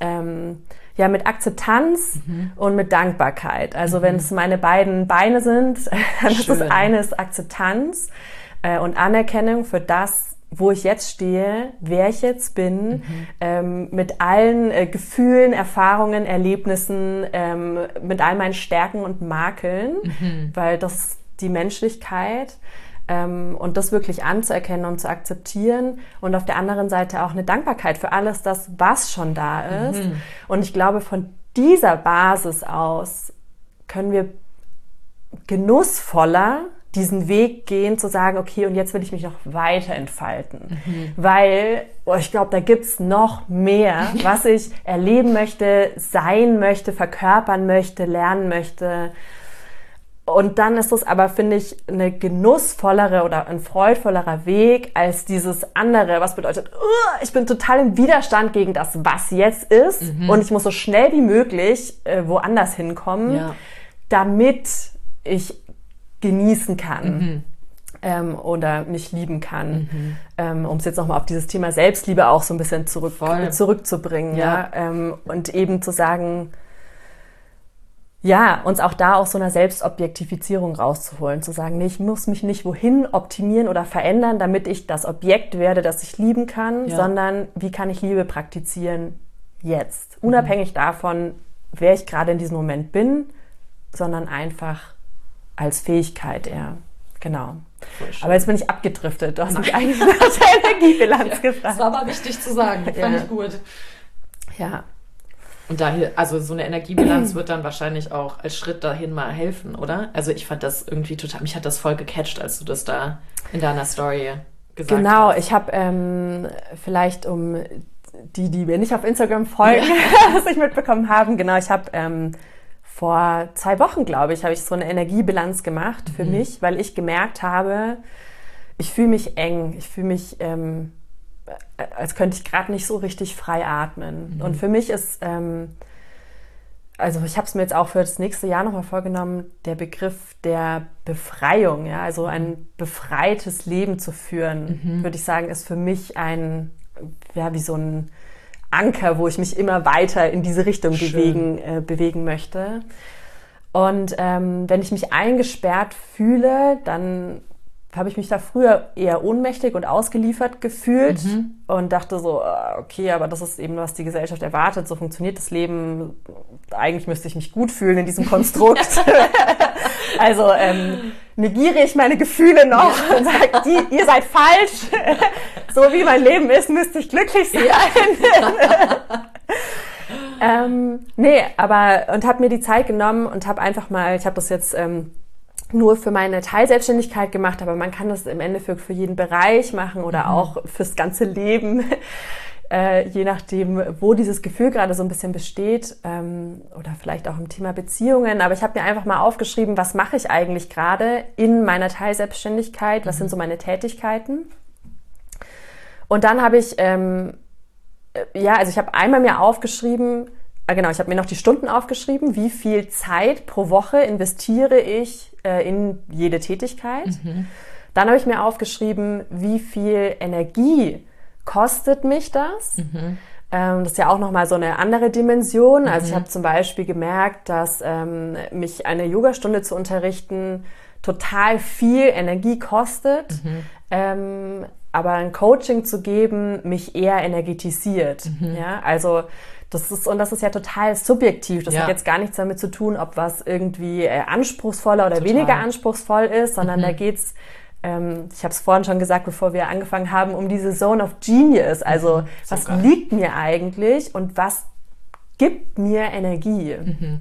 Akzeptanz und mit Dankbarkeit. Also wenn es meine beiden Beine sind, dann ist das eine ist Akzeptanz und Anerkennung für das, wo ich jetzt stehe, wer ich jetzt bin, mit allen Gefühlen, Erfahrungen, Erlebnissen, mit all meinen Stärken und Makeln, weil das ist die Menschlichkeit und das wirklich anzuerkennen und zu akzeptieren und auf der anderen Seite auch eine Dankbarkeit für alles das, was schon da ist. Und ich glaube, von dieser Basis aus können wir genussvoller diesen Weg gehen, zu sagen, okay, und jetzt will ich mich noch weiter entfalten. Weil, ich glaube, da gibt's noch mehr, was ich erleben möchte, sein möchte, verkörpern möchte, lernen möchte. Und dann ist es aber, finde ich, eine genussvollere oder ein freudvollerer Weg als dieses andere, was bedeutet, ich bin total im Widerstand gegen das, was jetzt ist und ich muss so schnell wie möglich woanders hinkommen, damit ich genießen kann oder mich lieben kann, um es jetzt nochmal auf dieses Thema Selbstliebe auch so ein bisschen zurückzubringen. Und eben zu sagen, uns auch da aus so einer Selbstobjektifizierung rauszuholen, zu sagen, nee, ich muss mich nicht wohin optimieren oder verändern, damit ich das Objekt werde, das ich lieben kann, sondern wie kann ich Liebe praktizieren jetzt, unabhängig davon, wer ich gerade in diesem Moment bin, sondern einfach als Fähigkeit eher. Genau. Aber jetzt bin ich abgedriftet. Du hast mich eigentlich nach der Energiebilanz gefragt. Das war aber wichtig zu sagen. Fand ich gut. Ja. Und daher, also so eine Energiebilanz wird dann wahrscheinlich auch als Schritt dahin mal helfen, oder? Also ich fand das irgendwie total, mich hat das voll gecatcht, als du das da in deiner Story gesagt Genau, hast. ich habe vielleicht die mir nicht auf Instagram folgen, was ich mitbekommen haben. Genau, ich habe vor 2 Wochen, glaube ich, habe ich so eine Energiebilanz gemacht für mich, weil ich gemerkt habe, ich fühle mich eng, ich fühle mich, als könnte ich gerade nicht so richtig frei atmen. Und für mich ist, also ich habe es mir jetzt auch für das nächste Jahr nochmal vorgenommen, der Begriff der Befreiung, ja, also ein befreites Leben zu führen, würde ich sagen, ist für mich wie so ein Anker, wo ich mich immer weiter in diese Richtung bewegen möchte. Und wenn ich mich eingesperrt fühle, dann habe ich mich da früher eher ohnmächtig und ausgeliefert gefühlt und dachte so, okay, aber das ist eben, was die Gesellschaft erwartet, so funktioniert das Leben. Eigentlich müsste ich mich gut fühlen in diesem Konstrukt. Also negiere ich meine Gefühle noch und sage, ihr seid falsch. So wie mein Leben ist, müsste ich glücklich sein. Und habe mir die Zeit genommen und habe einfach mal, ich habe das jetzt nur für meine Teilselbstständigkeit gemacht, aber man kann das im Endeffekt für jeden Bereich machen oder auch fürs ganze Leben, je nachdem, wo dieses Gefühl gerade so ein bisschen besteht oder vielleicht auch im Thema Beziehungen. Aber ich habe mir einfach mal aufgeschrieben, was mache ich eigentlich gerade in meiner Teilselbstständigkeit, was sind so meine Tätigkeiten. Und dann habe ich, also ich habe einmal mir aufgeschrieben, ich habe mir noch die Stunden aufgeschrieben, wie viel Zeit pro Woche investiere ich in jede Tätigkeit. Dann habe ich mir aufgeschrieben, wie viel Energie kostet mich das. Das ist ja auch nochmal so eine andere Dimension. Also ich habe zum Beispiel gemerkt, dass mich eine Yogastunde zu unterrichten total viel Energie kostet. Aber ein Coaching zu geben, mich eher energetisiert. Ja, also das ist ja total subjektiv. Das hat jetzt gar nichts damit zu tun, ob was irgendwie anspruchsvoller oder weniger anspruchsvoll ist, sondern da geht's, ich habe es vorhin schon gesagt, bevor wir angefangen haben, um diese Zone of Genius. Also was liegt mir eigentlich und was gibt mir Energie?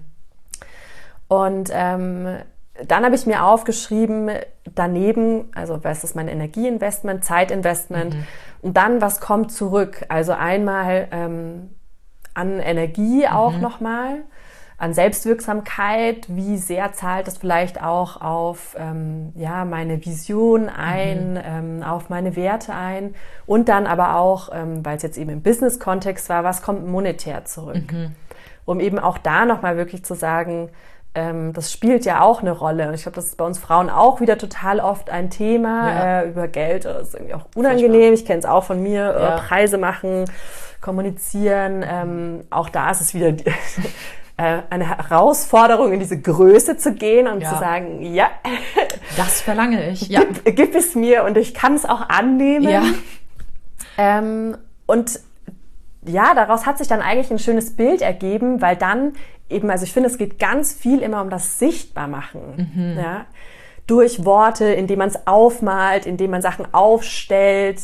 Und dann habe ich mir aufgeschrieben, daneben, also was ist mein Energieinvestment, Zeitinvestment und dann, was kommt zurück? Also einmal an Energie auch nochmal, an Selbstwirksamkeit, wie sehr zahlt das vielleicht auch auf meine Vision ein, auf meine Werte ein und dann aber auch, weil es jetzt eben im Business-Kontext war, was kommt monetär zurück? Um eben auch da nochmal wirklich zu sagen, das spielt ja auch eine Rolle. Und ich glaube, das ist bei uns Frauen auch wieder total oft ein Thema. Über Geld das ist irgendwie auch unangenehm. Ich kenne es auch von mir. Preise machen, kommunizieren. Auch da ist es wieder eine Herausforderung, in diese Größe zu gehen und zu sagen, ja, das verlange ich. Ja. Gib es mir und ich kann es auch annehmen. Ja. Und ja, daraus hat sich dann eigentlich ein schönes Bild ergeben, weil dann eben, also ich finde, es geht ganz viel immer um das Sichtbarmachen, ja, durch Worte, indem man es aufmalt, indem man Sachen aufstellt,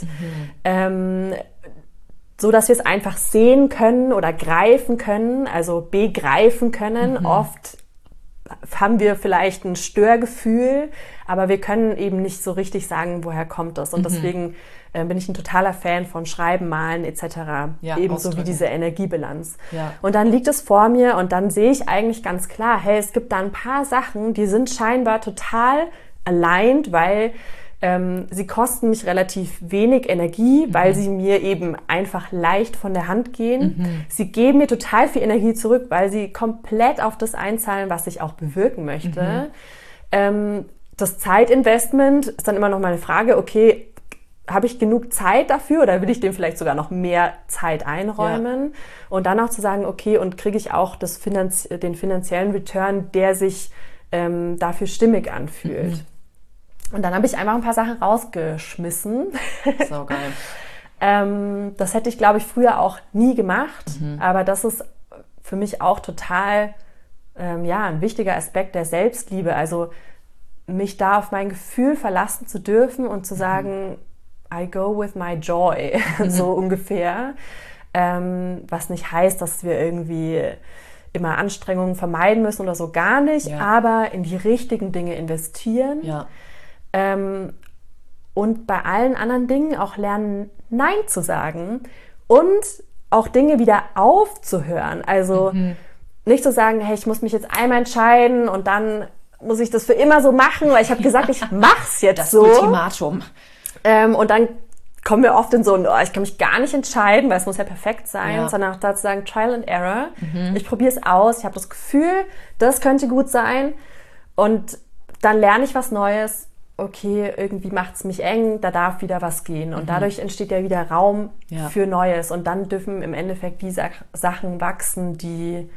so dass wir es einfach sehen können oder greifen können, also begreifen können. Oft haben wir vielleicht ein Störgefühl, aber wir können eben nicht so richtig sagen, woher kommt das. Und deswegen bin ich ein totaler Fan von Schreiben, Malen etc. Ja, ebenso wie diese Energiebilanz. Ja. Und dann liegt es vor mir und dann sehe ich eigentlich ganz klar, hey, es gibt da ein paar Sachen, die sind scheinbar total aligned, weil sie kosten mich relativ wenig Energie, weil sie mir eben einfach leicht von der Hand gehen. Sie geben mir total viel Energie zurück, weil sie komplett auf das einzahlen, was ich auch bewirken möchte. Das Zeitinvestment ist dann immer noch mal eine Frage, okay, habe ich genug Zeit dafür oder will ich dem vielleicht sogar noch mehr Zeit einräumen? Ja. Und dann auch zu sagen, okay, und kriege ich auch den finanziellen Return, der sich dafür stimmig anfühlt. Und dann habe ich einfach ein paar Sachen rausgeschmissen. So geil. Das hätte ich, glaube ich, früher auch nie gemacht. Aber das ist für mich auch total ein wichtiger Aspekt der Selbstliebe. Also mich da auf mein Gefühl verlassen zu dürfen und zu sagen, I go with my joy, so ungefähr. Was nicht heißt, dass wir irgendwie immer Anstrengungen vermeiden müssen oder so, gar nicht, aber in die richtigen Dinge investieren. Ja. und bei allen anderen Dingen auch lernen, Nein zu sagen und auch Dinge wieder aufzuhören. Also nicht zu sagen, hey, ich muss mich jetzt einmal entscheiden und dann muss ich das für immer so machen, weil ich habe gesagt, ich mach's jetzt das so. Ultimatum. Und dann kommen wir oft in so ein, ich kann mich gar nicht entscheiden, weil es muss ja perfekt sein, sondern auch dazu sagen, Trial and Error. Ich probiere es aus, ich habe das Gefühl, das könnte gut sein und dann lerne ich was Neues. Okay, irgendwie macht's mich eng, da darf wieder was gehen. Und dadurch entsteht ja wieder Raum für Neues. Und dann dürfen im Endeffekt die Sachen wachsen, die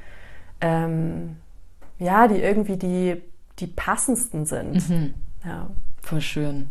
die irgendwie die passendsten sind. Ja. Voll schön.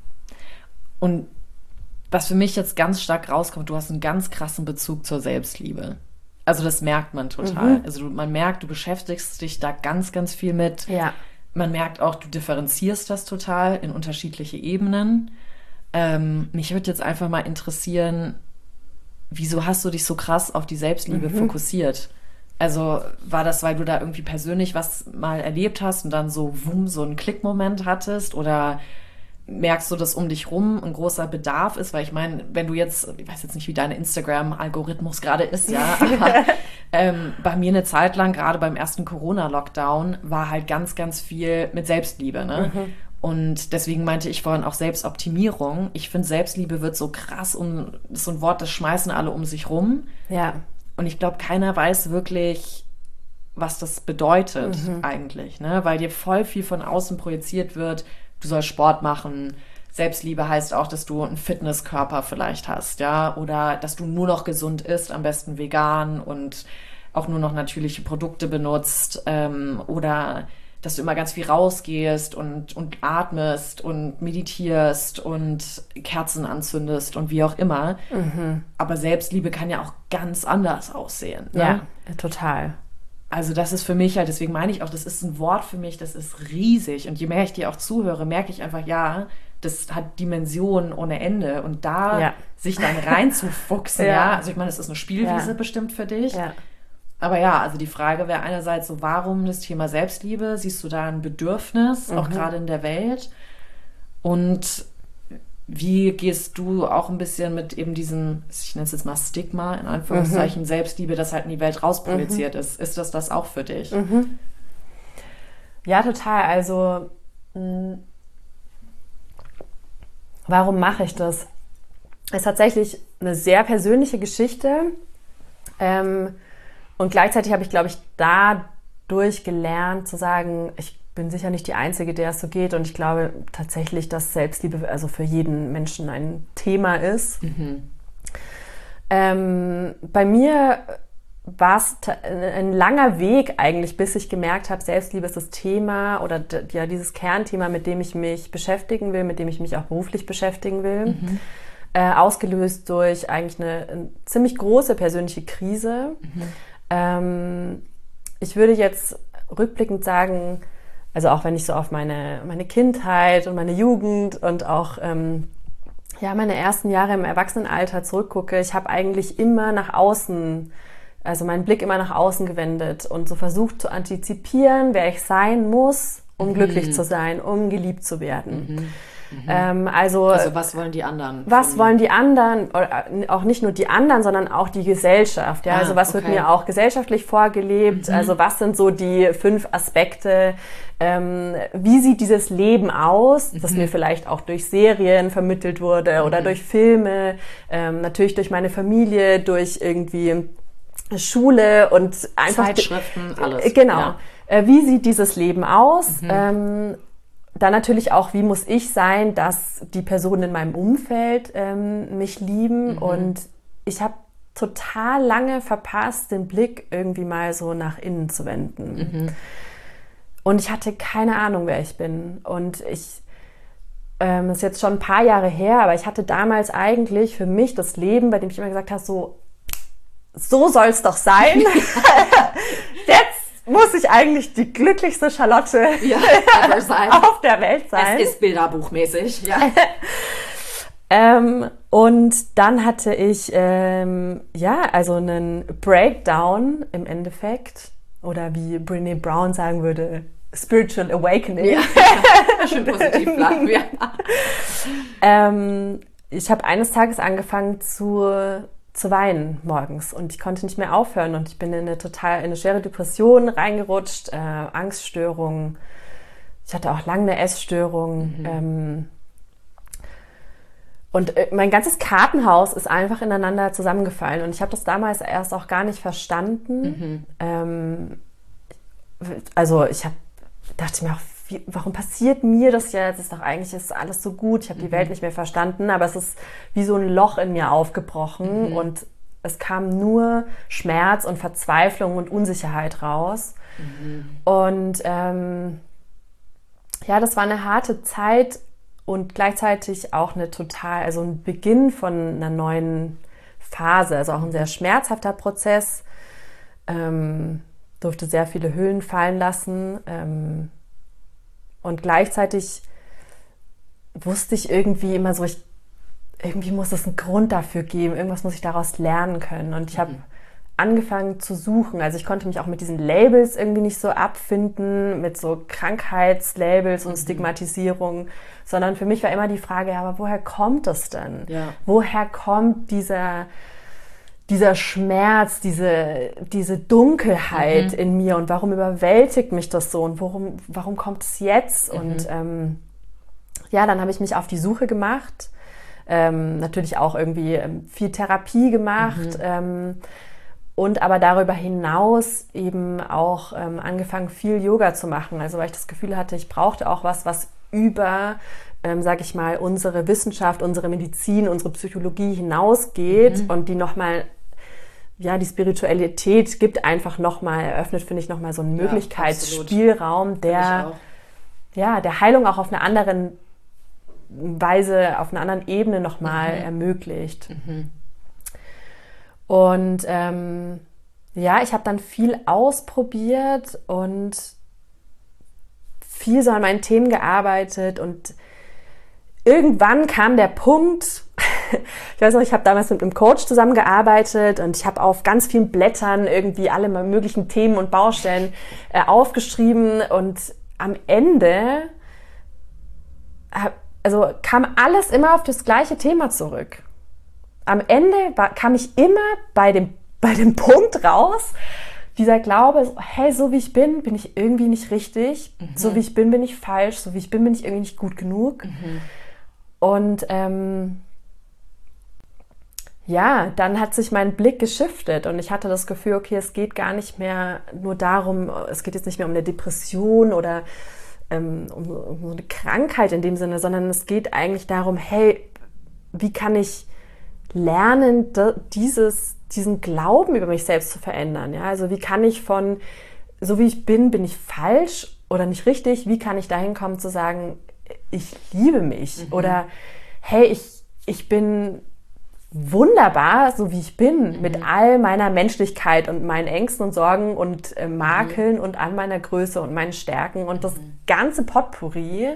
Und was für mich jetzt ganz stark rauskommt, du hast einen ganz krassen Bezug zur Selbstliebe. Also das merkt man total. Also man merkt, du beschäftigst dich da ganz, ganz viel mit. Ja. Man merkt auch, du differenzierst das total in unterschiedliche Ebenen. Mich würde jetzt einfach mal interessieren, wieso hast du dich so krass auf die Selbstliebe fokussiert? Also war das, weil du da irgendwie persönlich was mal erlebt hast und dann so einen Klickmoment hattest? Oder merkst du, dass um dich rum ein großer Bedarf ist? Weil ich meine, wenn du jetzt, ich weiß jetzt nicht, wie dein Instagram-Algorithmus gerade ist, ja, aber bei mir eine Zeit lang, gerade beim ersten Corona-Lockdown, war halt ganz, ganz viel mit Selbstliebe, ne? Und deswegen meinte ich vorhin auch Selbstoptimierung. Ich finde, Selbstliebe wird so krass und ist so ein Wort, das schmeißen alle um sich rum. Ja. Und ich glaube, keiner weiß wirklich, was das bedeutet eigentlich, ne? Weil dir voll viel von außen projiziert wird, du sollst Sport machen. Selbstliebe heißt auch, dass du einen Fitnesskörper vielleicht hast, ja, oder dass du nur noch gesund isst, am besten vegan und auch nur noch natürliche Produkte benutzt, oder dass du immer ganz viel rausgehst und atmest und meditierst und Kerzen anzündest und wie auch immer. Aber Selbstliebe kann ja auch ganz anders aussehen. Ne? Ja, total. Also das ist für mich halt, deswegen meine ich auch, das ist ein Wort für mich, das ist riesig. Und je mehr ich dir auch zuhöre, merke ich einfach, ja, das hat Dimensionen ohne Ende. Und da sich dann reinzufuchsen, also ich meine, das ist eine Spielwiese bestimmt für dich. Ja. Aber ja, also die Frage wäre einerseits so, warum das Thema Selbstliebe? Siehst du da ein Bedürfnis, auch gerade in der Welt? Und wie gehst du auch ein bisschen mit eben diesem, ich nenne es jetzt mal Stigma, in Anführungszeichen, Selbstliebe, das halt in die Welt rausprojiziert ist? Ist das auch für dich? Ja, total. Also, warum mache ich das? Es ist tatsächlich eine sehr persönliche Geschichte. Und gleichzeitig habe ich, glaube ich, dadurch gelernt zu sagen, ich bin sicher nicht die Einzige, der es so geht. Und ich glaube tatsächlich, dass Selbstliebe also für jeden Menschen ein Thema ist. Bei mir war es ein langer Weg eigentlich, bis ich gemerkt habe, Selbstliebe ist das Thema oder dieses Kernthema, mit dem ich mich beschäftigen will, mit dem ich mich auch beruflich beschäftigen will. Ausgelöst durch eigentlich eine ziemlich große persönliche Krise. Ich würde jetzt rückblickend sagen, also auch wenn ich so auf meine Kindheit und meine Jugend und auch meine ersten Jahre im Erwachsenenalter zurückgucke, ich habe eigentlich immer nach außen, also meinen Blick immer nach außen gewendet und so versucht zu antizipieren, wer ich sein muss, um glücklich zu sein, um geliebt zu werden. Also was wollen die anderen? Was wollen die anderen, oder auch nicht nur die anderen, sondern auch die Gesellschaft. Ja? Also was wird mir auch gesellschaftlich vorgelebt? Also was sind so die 5 Aspekte? Wie sieht dieses Leben aus, das mir vielleicht auch durch Serien vermittelt wurde oder durch Filme, natürlich durch meine Familie, durch irgendwie Schule und einfach Zeitschriften, alles. Genau. Ja. Wie sieht dieses Leben aus? Dann natürlich auch, wie muss ich sein, dass die Personen in meinem Umfeld mich lieben. Und ich habe total lange verpasst, den Blick irgendwie mal so nach innen zu wenden. Und ich hatte keine Ahnung, wer ich bin. Und das ist jetzt schon ein paar Jahre her, aber ich hatte damals eigentlich für mich das Leben, bei dem ich immer gesagt habe, so soll es doch sein. Jetzt muss ich eigentlich die glücklichste Charlotte auf der Welt sein. Es ist bilderbuchmäßig, ja. Und dann hatte ich also einen Breakdown im Endeffekt, oder wie Brené Brown sagen würde, Spiritual Awakening. Ja. Schön positiv bleiben wir. Ich habe eines Tages angefangen zu weinen morgens und ich konnte nicht mehr aufhören und ich bin in eine schwere Depression reingerutscht, Angststörungen. Ich hatte auch lange eine Essstörung. Und mein ganzes Kartenhaus ist einfach ineinander zusammengefallen und ich habe das damals erst auch gar nicht verstanden. Also dachte mir auch, warum passiert mir das jetzt? Ist alles so gut, ich habe die Welt nicht mehr verstanden, aber es ist wie so ein Loch in mir aufgebrochen und es kam nur Schmerz und Verzweiflung und Unsicherheit raus. Und ja, das war eine harte Zeit und gleichzeitig auch also ein Beginn von einer neuen Phase, also auch ein sehr schmerzhafter Prozess. Durfte sehr viele Hüllen fallen lassen. Und gleichzeitig wusste ich irgendwie immer so, irgendwie muss es einen Grund dafür geben, irgendwas muss ich daraus lernen können. Und ich habe angefangen zu suchen. Also ich konnte mich auch mit diesen Labels irgendwie nicht so abfinden, mit so Krankheitslabels und Stigmatisierung, sondern für mich war immer die Frage, ja, aber woher kommt das denn? Ja. Woher kommt dieser Schmerz, diese Dunkelheit in mir und warum überwältigt mich das so und warum kommt es jetzt? Und ja, dann habe ich mich auf die Suche gemacht, natürlich auch irgendwie viel Therapie gemacht und aber darüber hinaus eben auch angefangen, viel Yoga zu machen. Also weil ich das Gefühl hatte, ich brauchte auch was über sage ich mal, unsere Wissenschaft, unsere Medizin, unsere Psychologie hinausgeht und die nochmal, ja, die Spiritualität eröffnet, finde ich, nochmal so einen Möglichkeitsspielraum, der Heilung auch auf einer anderen Weise, auf einer anderen Ebene nochmal ermöglicht. Und ja, ich habe dann viel ausprobiert und viel so an meinen Themen gearbeitet und irgendwann kam der Punkt, ich weiß noch, ich habe damals mit einem Coach zusammengearbeitet und ich habe auf ganz vielen Blättern irgendwie alle möglichen Themen und Baustellen aufgeschrieben und am Ende kam alles immer auf das gleiche Thema zurück. Am Ende kam ich immer bei dem Punkt raus, dieser Glaube, hey, so wie ich bin ich irgendwie nicht richtig, so wie ich bin ich falsch, so wie ich bin ich irgendwie nicht gut genug. Und ja, dann hat sich mein Blick geschiftet und ich hatte das Gefühl, okay, es geht gar nicht mehr nur darum, es geht jetzt nicht mehr um eine Depression oder um so eine Krankheit in dem Sinne, sondern es geht eigentlich darum, hey, wie kann ich lernen, diesen Glauben über mich selbst zu verändern? Ja? Also wie kann ich von, so wie ich bin ich falsch oder nicht richtig, wie kann ich dahin kommen zu sagen, ich liebe mich oder hey, ich bin wunderbar, so wie ich bin, mit all meiner Menschlichkeit und meinen Ängsten und Sorgen und Makeln und all meiner Größe und meinen Stärken und das ganze Potpourri.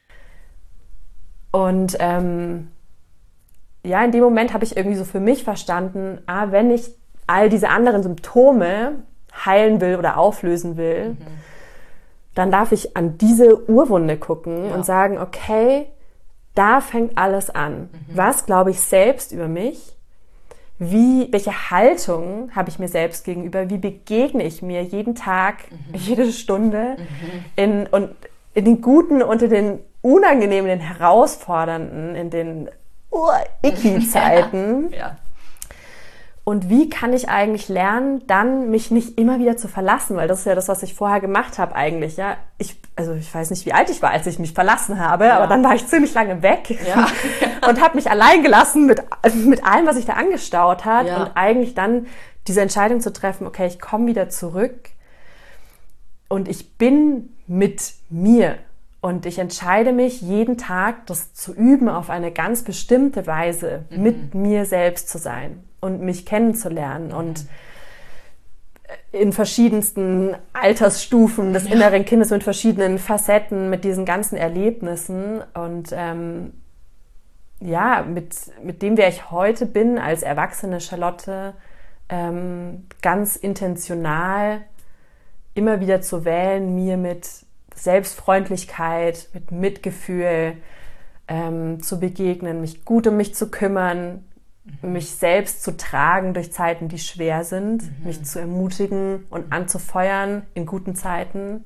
Und ja, in dem Moment habe ich irgendwie so für mich verstanden, wenn ich all diese anderen Symptome heilen will oder auflösen will, dann darf ich an diese Urwunde gucken und sagen, okay, da fängt alles an. Was glaube ich selbst über mich? Welche Haltung habe ich mir selbst gegenüber? Wie begegne ich mir jeden Tag, jede Stunde in den guten und in den unangenehmen, den herausfordernden, in den Icky-Zeiten? Ja. Und wie kann ich eigentlich lernen, dann mich nicht immer wieder zu verlassen? Weil das ist ja das, was ich vorher gemacht habe eigentlich. Ja? Ich weiß nicht, wie alt ich war, als ich mich verlassen habe, aber dann war ich ziemlich lange weg und habe mich allein gelassen mit allem, was sich da angestaut hat. Ja. Und eigentlich dann diese Entscheidung zu treffen, okay, ich komme wieder zurück und ich bin mit mir. Und ich entscheide mich, jeden Tag das zu üben, auf eine ganz bestimmte Weise mit mir selbst zu sein und mich kennenzulernen und in verschiedensten Altersstufen des inneren Kindes mit verschiedenen Facetten, mit diesen ganzen Erlebnissen und mit dem, wer ich heute bin als erwachsene Charlotte, ganz intentional immer wieder zu wählen, mir mit Selbstfreundlichkeit, mit Mitgefühl zu begegnen, mich gut um mich zu kümmern, mich selbst zu tragen durch Zeiten, die schwer sind, mich zu ermutigen und anzufeuern in guten Zeiten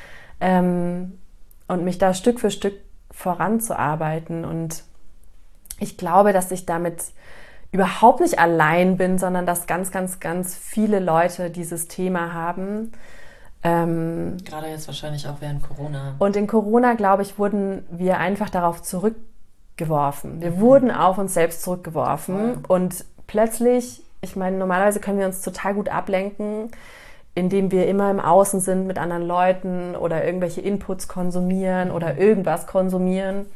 und mich da Stück für Stück voranzuarbeiten. Und ich glaube, dass ich damit überhaupt nicht allein bin, sondern dass ganz, ganz, ganz viele Leute dieses Thema haben. Gerade jetzt wahrscheinlich auch während Corona. Und in Corona, glaube ich, wurden wir einfach darauf zurückgeworfen. Wir wurden auf uns selbst zurückgeworfen und plötzlich, ich meine, normalerweise können wir uns total gut ablenken, indem wir immer im Außen sind mit anderen Leuten oder irgendwelche Inputs konsumieren oder irgendwas konsumieren.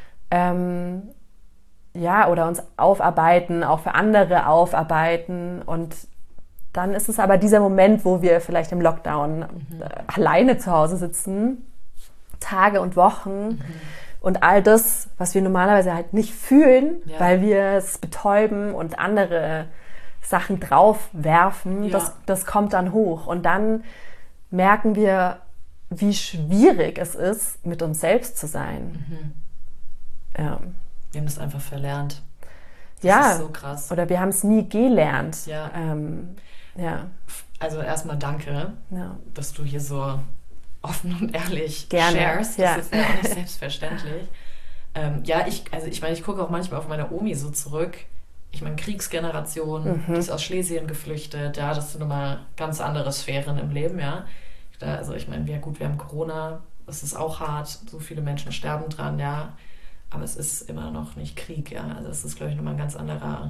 Oder uns aufarbeiten, auch für andere aufarbeiten. Und dann ist es aber dieser Moment, wo wir vielleicht im Lockdown alleine zu Hause sitzen, Tage und Wochen und all das, was wir normalerweise halt nicht fühlen, weil wir es betäuben und andere Sachen draufwerfen, das kommt dann hoch. Und dann merken wir, wie schwierig es ist, mit uns selbst zu sein. Ja. Wir haben das einfach verlernt. Das ist so krass. Oder wir haben es nie gelernt. Ja. Also erstmal danke, dass du hier so offen und ehrlich sharest. Das ist ja auch nicht selbstverständlich. Ich gucke auch manchmal auf meine Omi so zurück. Ich meine, Kriegsgeneration, die ist aus Schlesien geflüchtet. Ja, das sind immer ganz andere Sphären im Leben, ja. Also ich meine, wir haben Corona, das ist auch hart. So viele Menschen sterben dran, ja. Aber es ist immer noch nicht Krieg, ja. Also es ist, glaube ich, nochmal ein ganz andere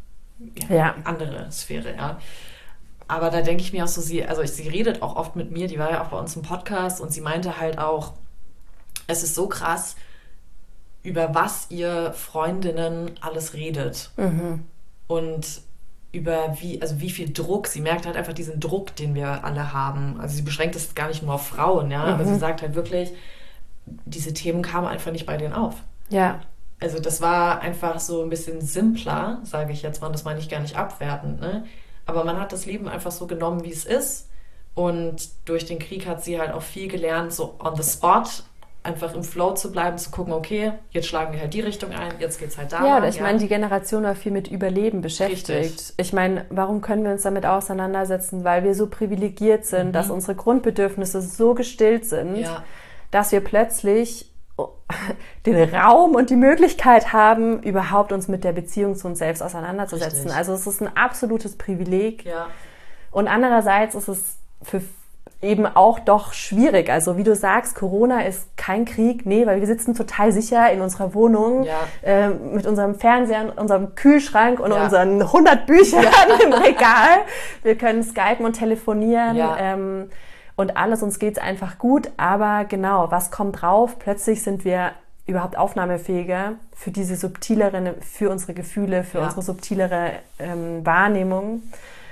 Sphäre, ja. Aber da denke ich mir auch so, sie redet auch oft mit mir, die war ja auch bei uns im Podcast und sie meinte halt auch, es ist so krass, über was ihr Freundinnen alles redet. Und über wie viel Druck, sie merkt halt einfach diesen Druck, den wir alle haben. Also sie beschränkt es gar nicht nur auf Frauen, ja, aber sie sagt halt wirklich, diese Themen kamen einfach nicht bei denen auf. Ja. Also das war einfach so ein bisschen simpler, sage ich jetzt mal, das meine ich gar nicht abwertend, ne? Aber man hat das Leben einfach so genommen, wie es ist. Und durch den Krieg hat sie halt auch viel gelernt, so on the spot, einfach im Flow zu bleiben, zu gucken, okay, jetzt schlagen wir halt die Richtung ein, jetzt geht's halt da. Ja, ich meine, die Generation war viel mit Überleben beschäftigt. Richtig. Ich meine, warum können wir uns damit auseinandersetzen? Weil wir so privilegiert sind, dass unsere Grundbedürfnisse so gestillt sind, dass wir plötzlich den Raum und die Möglichkeit haben, überhaupt uns mit der Beziehung zu uns selbst auseinanderzusetzen. Richtig. Also es ist ein absolutes Privileg. Ja. Und andererseits ist es für eben auch doch schwierig. Also wie du sagst, Corona ist kein Krieg. Nee, weil wir sitzen total sicher in unserer Wohnung mit unserem Fernseher, unserem Kühlschrank und unseren 100 Büchern im Regal. Wir können skypen und telefonieren. Und alles, uns geht's einfach gut, aber genau, was kommt drauf? Plötzlich sind wir überhaupt aufnahmefähiger für diese subtilere, für unsere Gefühle, für unsere subtilere Wahrnehmung.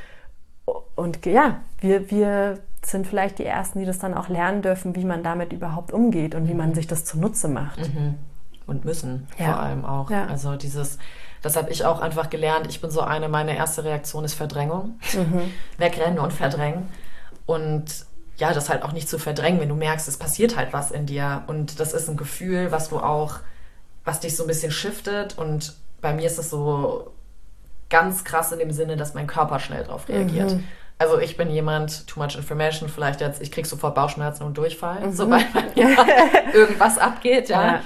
Und wir sind vielleicht die Ersten, die das dann auch lernen dürfen, wie man damit überhaupt umgeht und wie man sich das zunutze macht. Und müssen vor allem auch. Ja. Also das habe ich auch einfach gelernt. Ich bin so meine erste Reaktion ist Verdrängung. Wegrennen und verdrängen. Und das halt auch nicht zu verdrängen, wenn du merkst, es passiert halt was in dir und das ist ein Gefühl, was dich so ein bisschen shiftet und bei mir ist es so ganz krass in dem Sinne, dass mein Körper schnell drauf reagiert. Also ich bin jemand, too much information, vielleicht jetzt, ich krieg sofort Bauchschmerzen und Durchfall, sobald bei mir irgendwas abgeht, ja.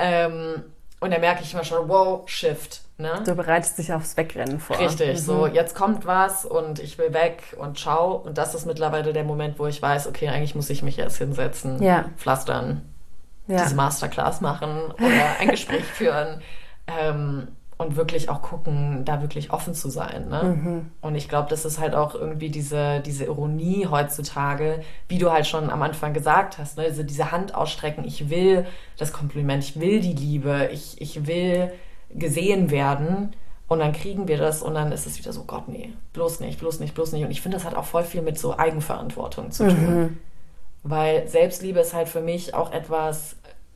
Und dann merke ich immer schon, wow, Shift. Ne? Du bereitest dich aufs Wegrennen vor. Richtig, so jetzt kommt was und ich will weg und ciao. Und das ist mittlerweile der Moment, wo ich weiß, okay, eigentlich muss ich mich erst hinsetzen, pflastern, diese Masterclass machen oder ein Gespräch führen und wirklich auch gucken, da wirklich offen zu sein. Ne? Und ich glaube, das ist halt auch irgendwie diese Ironie heutzutage, wie du halt schon am Anfang gesagt hast, ne? Also diese Hand ausstrecken, ich will das Kompliment, ich will die Liebe, ich will gesehen werden und dann kriegen wir das und dann ist es wieder so, Gott, nee, bloß nicht. Und ich finde, das hat auch voll viel mit so Eigenverantwortung zu tun. Weil Selbstliebe ist halt für mich auch etwas,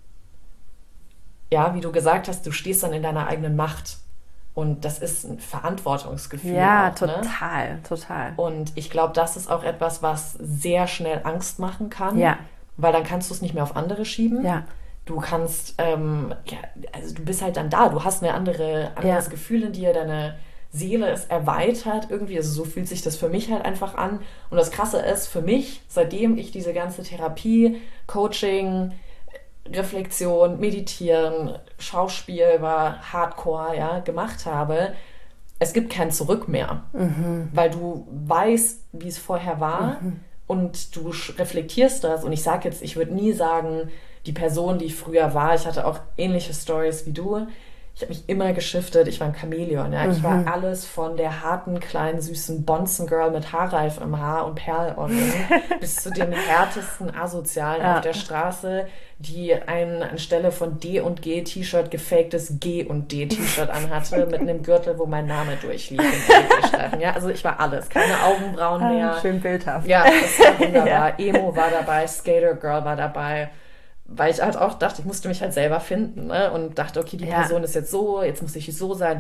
wie du gesagt hast, du stehst dann in deiner eigenen Macht und das ist ein Verantwortungsgefühl. Ja, auch, total. Und ich glaube, das ist auch etwas, was sehr schnell Angst machen kann. Ja. weil dann kannst du es nicht mehr auf andere schieben. Ja. Du kannst, also du bist halt dann da, du hast ein anderes Gefühl in dir, deine Seele ist erweitert irgendwie, also so fühlt sich das für mich halt einfach an. Und das Krasse ist, für mich, seitdem ich diese ganze Therapie, Coaching, Reflexion, Meditieren, Schauspiel war Hardcore, ja, gemacht habe, es gibt kein Zurück mehr, weil du weißt, wie es vorher war und du reflektierst das. Und ich sage jetzt, ich würde nie sagen, die Person, die ich früher war, ich hatte auch ähnliche Stories wie du, ich habe mich immer geschiftet, ich war ein Chamäleon. Ja? Ich war alles von der harten, kleinen, süßen Bonzen-Girl mit Haarreif im Haar und Perlohrringen bis zu den härtesten Asozialen auf der Straße, die anstelle von D und G T-Shirt gefaktes G und D T-Shirt anhatte mit einem Gürtel, wo mein Name durchlief im LED-Streifen. Ja, also ich war alles, keine Augenbrauen mehr. Schön bildhaft. Ja, das war wunderbar. Emo war dabei, Skater Girl war dabei. Weil ich halt auch dachte, ich musste mich halt selber finden, ne? Und dachte, okay, die Person ist jetzt so, jetzt muss ich so sein.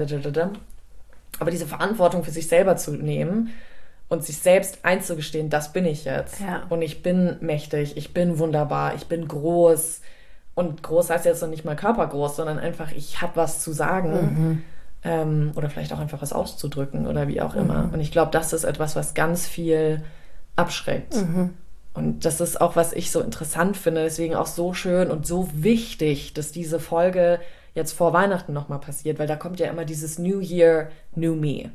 Aber diese Verantwortung für sich selber zu nehmen und sich selbst einzugestehen, das bin ich jetzt. Ja. Und ich bin mächtig, ich bin wunderbar, ich bin groß. Und groß heißt jetzt noch nicht mal körpergroß, sondern einfach, ich habe was zu sagen. Oder vielleicht auch einfach was auszudrücken oder wie auch immer. Und ich glaube, das ist etwas, was ganz viel abschreckt. Und das ist auch, was ich so interessant finde, deswegen auch so schön und so wichtig, dass diese Folge jetzt vor Weihnachten nochmal passiert, weil da kommt ja immer dieses New Year, New Me.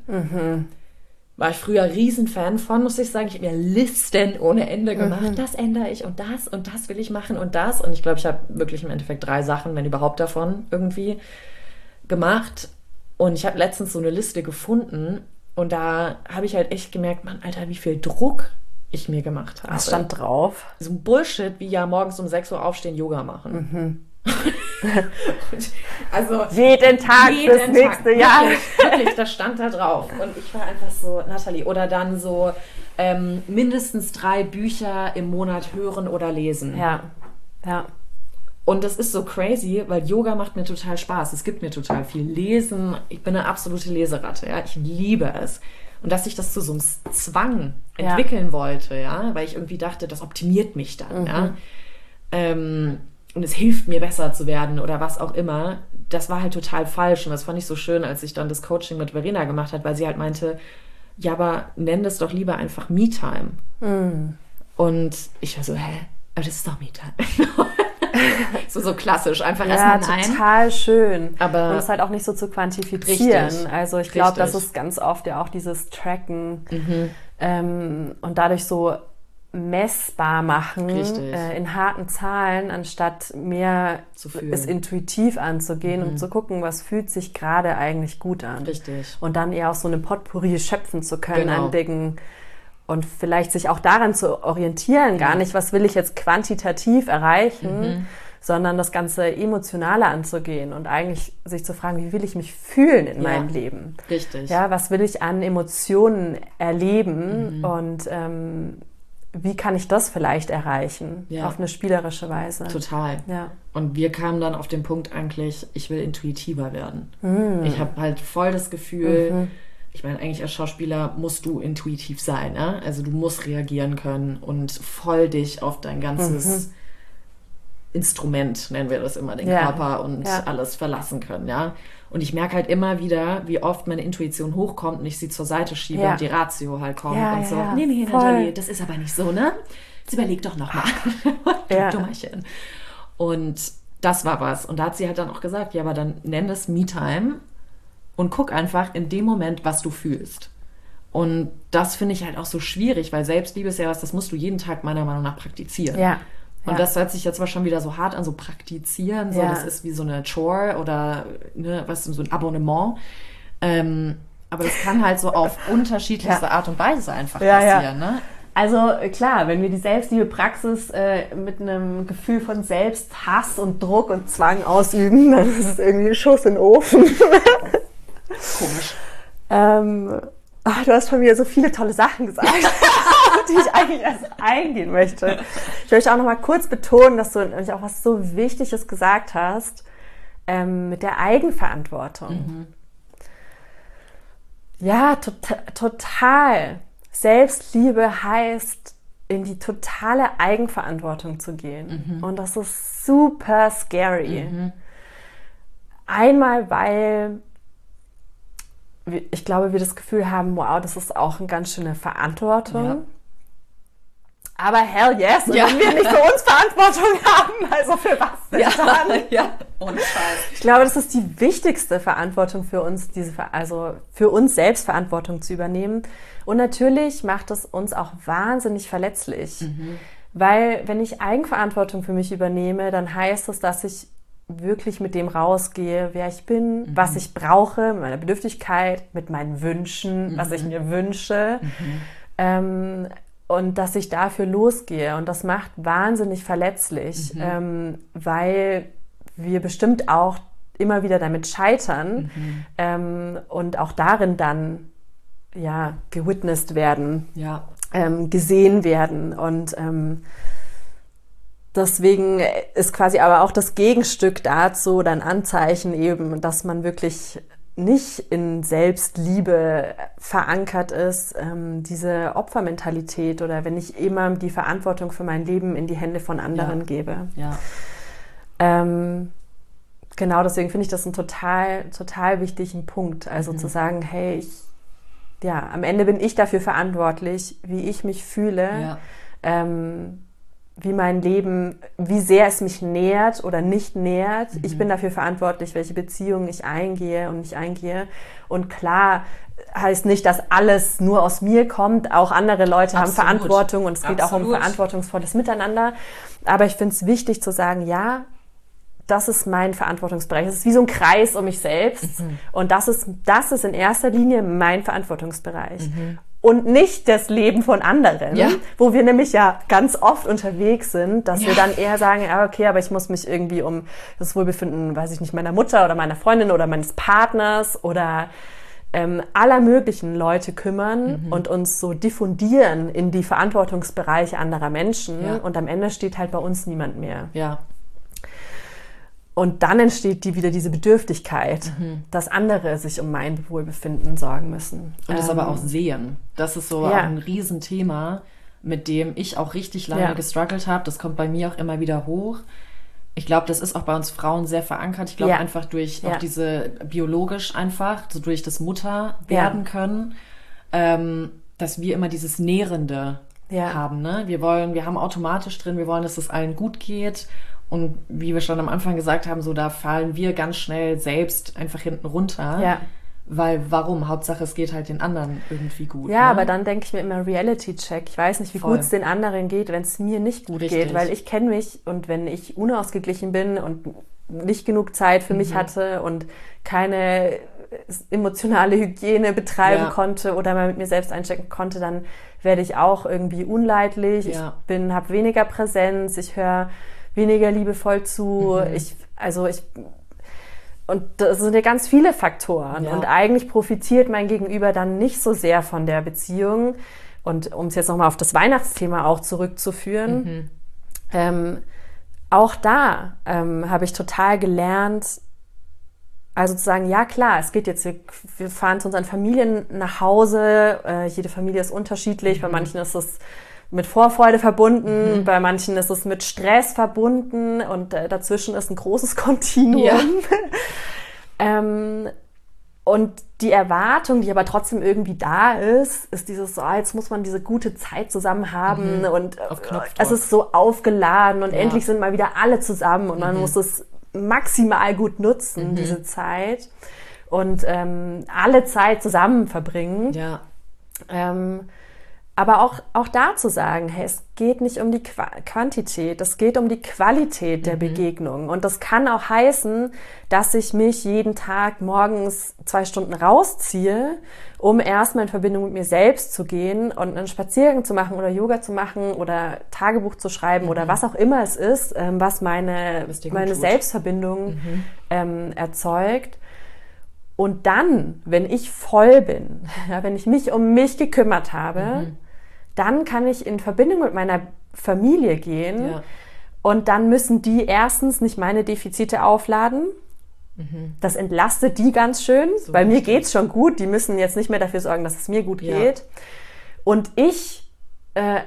War ich früher Riesenfan von, muss ich sagen. Ich habe mir Listen ohne Ende gemacht. Das ändere ich und das will ich machen und das. Und ich glaube, ich habe wirklich im Endeffekt 3 Sachen, wenn überhaupt davon, irgendwie gemacht. Und ich habe letztens so eine Liste gefunden und da habe ich halt echt gemerkt, Mann, Alter, wie viel Druck ich mir gemacht habe. Was stand drauf? So ein Bullshit, wie ja morgens um 6 Uhr aufstehen, Yoga machen. Also jeden Tag fürs nächste Jahr. Wirklich, das stand da drauf. Und ich war einfach so, Nathalie, oder dann so mindestens 3 Bücher im Monat hören oder lesen. Ja. Und das ist so crazy, weil Yoga macht mir total Spaß. Es gibt mir total viel. Lesen, ich bin eine absolute Leseratte. Ja? Ich liebe es. Und dass ich das zu so einem Zwang entwickeln wollte, ja, weil ich irgendwie dachte, das optimiert mich dann, ja. Und es hilft mir besser zu werden oder was auch immer, das war halt total falsch. Und das fand ich so schön, als ich dann das Coaching mit Verena gemacht habe, weil sie halt meinte, ja, aber nenn das doch lieber einfach Me-Time. Und ich war so, aber das ist doch Me-Time. so klassisch, einfach erstmal nein. Ja, total schön. Aber und es halt auch nicht so zu quantifizieren. Richtig, also ich glaube, das ist ganz oft ja auch dieses Tracken und dadurch so messbar machen in harten Zahlen, anstatt mehr es intuitiv anzugehen und zu gucken, was fühlt sich gerade eigentlich gut an. Richtig. Und dann eher aus so einem Potpourri schöpfen zu können an Dingen. Und vielleicht sich auch daran zu orientieren, gar nicht, was will ich jetzt quantitativ erreichen, sondern das Ganze Emotionale anzugehen und eigentlich sich zu fragen, wie will ich mich fühlen in meinem Leben? Richtig. Ja, was will ich an Emotionen erleben und wie kann ich das vielleicht erreichen? Auf eine spielerische Weise. Total. Ja. Und wir kamen dann auf den Punkt eigentlich, ich will intuitiver werden. Ich habe halt voll das Gefühl, ich meine, eigentlich als Schauspieler musst du intuitiv sein, ne? Also du musst reagieren können und voll dich auf dein ganzes Instrument, nennen wir das immer, den Körper und alles verlassen können, ja? Und ich merke halt immer wieder, wie oft meine Intuition hochkommt und ich sie zur Seite schiebe und die Ratio halt kommt und so, nee, Nathalie, das ist aber nicht so, ne? Jetzt überleg doch nochmal. Dummerchen. Und das war was. Und da hat sie halt dann auch gesagt, ja, aber dann nenn das Me-Time und guck einfach in dem Moment, was du fühlst. Und das finde ich halt auch so schwierig, weil Selbstliebe ist ja was, das musst du jeden Tag meiner Meinung nach praktizieren. Und das hört sich jetzt zwar schon wieder so hart an, so praktizieren, so das ist wie so eine Chore oder so ein Abonnement. Aber das kann halt so auf unterschiedlichste Art und Weise einfach passieren. Ne? Also klar, wenn wir die Selbstliebe-Praxis mit einem Gefühl von Selbsthass und Druck und Zwang ausüben, dann ist es irgendwie ein Schuss in den Ofen. Komisch. Du hast von mir so viele tolle Sachen gesagt, auf die ich eigentlich erst eingehen möchte. Ich möchte auch noch mal kurz betonen, dass du nämlich auch was so Wichtiges gesagt hast, mit der Eigenverantwortung. Ja, total. Selbstliebe heißt, in die totale Eigenverantwortung zu gehen. Und das ist super scary. Einmal, weil ich glaube, wir das Gefühl haben, wow, das ist auch eine ganz schöne Verantwortung. Ja. Aber hell yes, und wenn wir nicht für uns Verantwortung haben, also für was denn dann? Ja, ohne Scheiß. Ich glaube, das ist die wichtigste Verantwortung für uns, also für uns selbst Verantwortung zu übernehmen. Und natürlich macht es uns auch wahnsinnig verletzlich. Weil wenn ich Eigenverantwortung für mich übernehme, dann heißt es, dass ich wirklich mit dem rausgehe, wer ich bin, was ich brauche, mit meiner Bedürftigkeit, mit meinen Wünschen, was ich mir wünsche. Und dass ich dafür losgehe. Und das macht wahnsinnig verletzlich, weil wir bestimmt auch immer wieder damit scheitern und auch darin dann gewitnessed werden, gesehen werden. Und deswegen ist quasi aber auch das Gegenstück dazu oder ein Anzeichen eben, dass man wirklich nicht in Selbstliebe verankert ist, diese Opfermentalität oder wenn ich immer die Verantwortung für mein Leben in die Hände von anderen gebe. Ja. Genau, deswegen finde ich das einen total, total wichtigen Punkt. Also zu sagen, hey, am Ende bin ich dafür verantwortlich, wie ich mich fühle, wie mein Leben, wie sehr es mich nährt oder nicht nährt. Ich bin dafür verantwortlich, welche Beziehungen ich eingehe und nicht eingehe. Und klar heißt nicht, dass alles nur aus mir kommt. Auch andere Leute haben Verantwortung und es geht auch um verantwortungsvolles Miteinander. Aber ich finde es wichtig zu sagen, das ist mein Verantwortungsbereich. Es ist wie so ein Kreis um mich selbst. Und das ist in erster Linie mein Verantwortungsbereich. Und nicht das Leben von anderen, wo wir nämlich ganz oft unterwegs sind, dass wir dann eher sagen, okay, aber ich muss mich irgendwie um das Wohlbefinden, weiß ich nicht, meiner Mutter oder meiner Freundin oder meines Partners oder aller möglichen Leute kümmern und uns so diffundieren in die Verantwortungsbereiche anderer Menschen. Und am Ende steht halt bei uns niemand mehr. Ja. Und dann entsteht wieder diese Bedürftigkeit, dass andere sich um mein Wohlbefinden sorgen müssen. Und das aber auch sehen. Das ist so ein Riesenthema, mit dem ich auch richtig lange gestruggelt habe. Das kommt bei mir auch immer wieder hoch. Ich glaube, das ist auch bei uns Frauen sehr verankert. Ich glaube einfach durch auch diese biologisch einfach, so durch das Mutter werden können, dass wir immer dieses Nährende haben. Ne? Wir haben automatisch drin, wir wollen, dass es allen gut geht. Und wie wir schon am Anfang gesagt haben, so da fallen wir ganz schnell selbst einfach hinten runter. Ja. Weil warum? Hauptsache, es geht halt den anderen irgendwie gut. Ja, aber dann denke ich mir immer Reality-Check. Ich weiß nicht, wie gut es den anderen geht, wenn es mir nicht gut geht. Weil ich kenne mich und wenn ich unausgeglichen bin und nicht genug Zeit für mich hatte und keine emotionale Hygiene betreiben konnte oder mal mit mir selbst einchecken konnte, dann werde ich auch irgendwie unleidlich. Ich habe weniger Präsenz, ich höre weniger liebevoll zu. Und das sind ja ganz viele Faktoren. Und eigentlich profitiert mein Gegenüber dann nicht so sehr von der Beziehung. Und um es jetzt nochmal auf das Weihnachtsthema auch zurückzuführen, auch da habe ich total gelernt, also zu sagen, ja klar, es geht jetzt, wir fahren zu unseren Familien nach Hause. Jede Familie ist unterschiedlich. Bei manchen ist es mit Vorfreude verbunden, bei manchen ist es mit Stress verbunden und dazwischen ist ein großes Kontinuum. Und die Erwartung, die aber trotzdem irgendwie da ist dieses, jetzt muss man diese gute Zeit zusammen haben und es ist so aufgeladen und endlich sind mal wieder alle zusammen und man muss es maximal gut nutzen, diese Zeit und alle Zeit zusammen verbringen. Ja. Aber auch da zu sagen, hey, es geht nicht um die Quantität, es geht um die Qualität der Begegnung. Und das kann auch heißen, dass ich mich jeden Tag morgens 2 Stunden rausziehe, um erstmal in Verbindung mit mir selbst zu gehen und einen Spaziergang zu machen oder Yoga zu machen oder Tagebuch zu schreiben oder was auch immer es ist, was meine Selbstverbindung erzeugt. Und dann, wenn ich voll bin, wenn ich mich um mich gekümmert habe, dann kann ich in Verbindung mit meiner Familie gehen und dann müssen die erstens nicht meine Defizite aufladen. Das entlastet die ganz schön. So bei mir geht's schon gut. Die müssen jetzt nicht mehr dafür sorgen, dass es mir gut geht. Und ich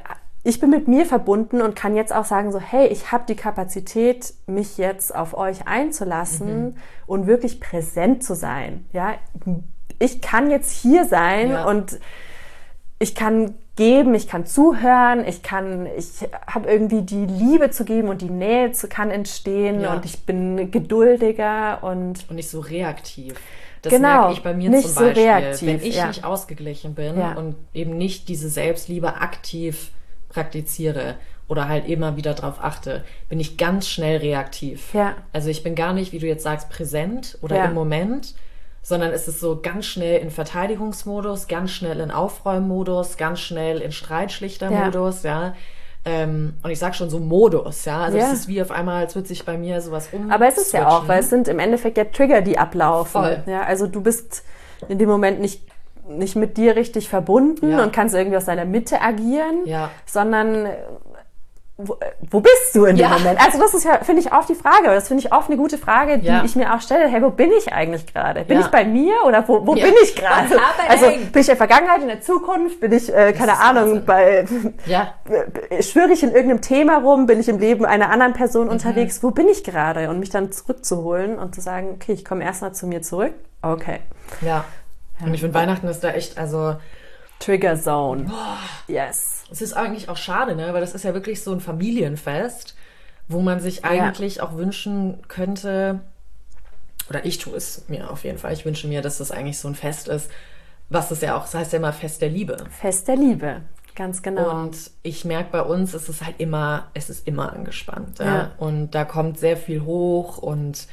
ich bin mit mir verbunden und kann jetzt auch sagen so, hey, ich habe die Kapazität, mich jetzt auf euch einzulassen und wirklich präsent zu sein. Ja, ich kann jetzt hier sein und ich kann geben, ich kann zuhören, ich habe irgendwie die Liebe zu geben und die Nähe kann entstehen und ich bin geduldiger und nicht so reaktiv. Das genau, merke ich bei mir nicht zum so Beispiel. reaktiv, Wenn ich nicht ausgeglichen bin und eben nicht diese Selbstliebe aktiv praktiziere oder halt immer wieder drauf achte, bin ich ganz schnell reaktiv. Ja. Also ich bin gar nicht, wie du jetzt sagst, präsent oder im Moment, sondern es ist so ganz schnell in Verteidigungsmodus, ganz schnell in Aufräummodus, ganz schnell in Streitschlichtermodus, und ich sag schon so Modus, also es ist wie auf einmal, als würde sich bei mir sowas Aber es ist ja auch, weil es sind im Endeffekt ja Trigger, die ablaufen. Voll. Ja, also du bist in dem Moment nicht mit dir richtig verbunden und kannst irgendwie aus deiner Mitte agieren, sondern wo bist du in dem Moment? Also das ist ja, finde ich, oft die Frage, oder das finde ich oft eine gute Frage, die ich mir auch stelle. Hey, wo bin ich eigentlich gerade? Bin ich bei mir oder wo bin ich gerade? Also bin ich in der Vergangenheit, in der Zukunft? Bin ich, keine Ahnung, schwöre ich in irgendeinem Thema rum? Bin ich im Leben einer anderen Person unterwegs? Wo bin ich gerade? Und mich dann zurückzuholen und zu sagen, okay, ich komme erstmal zu mir zurück. Okay. Ja. Und ich finde, Weihnachten ist da echt, also Trigger Zone. Yes. Es ist eigentlich auch schade, ne? Weil das ist ja wirklich so ein Familienfest, wo man sich eigentlich auch wünschen könnte, oder ich tue es mir auf jeden Fall, ich wünsche mir, dass das eigentlich so ein Fest ist, was es ja auch, das heißt ja immer Fest der Liebe. Fest der Liebe, ganz genau. Und ich merke bei uns, es ist immer angespannt. Ja? Und da kommt sehr viel hoch und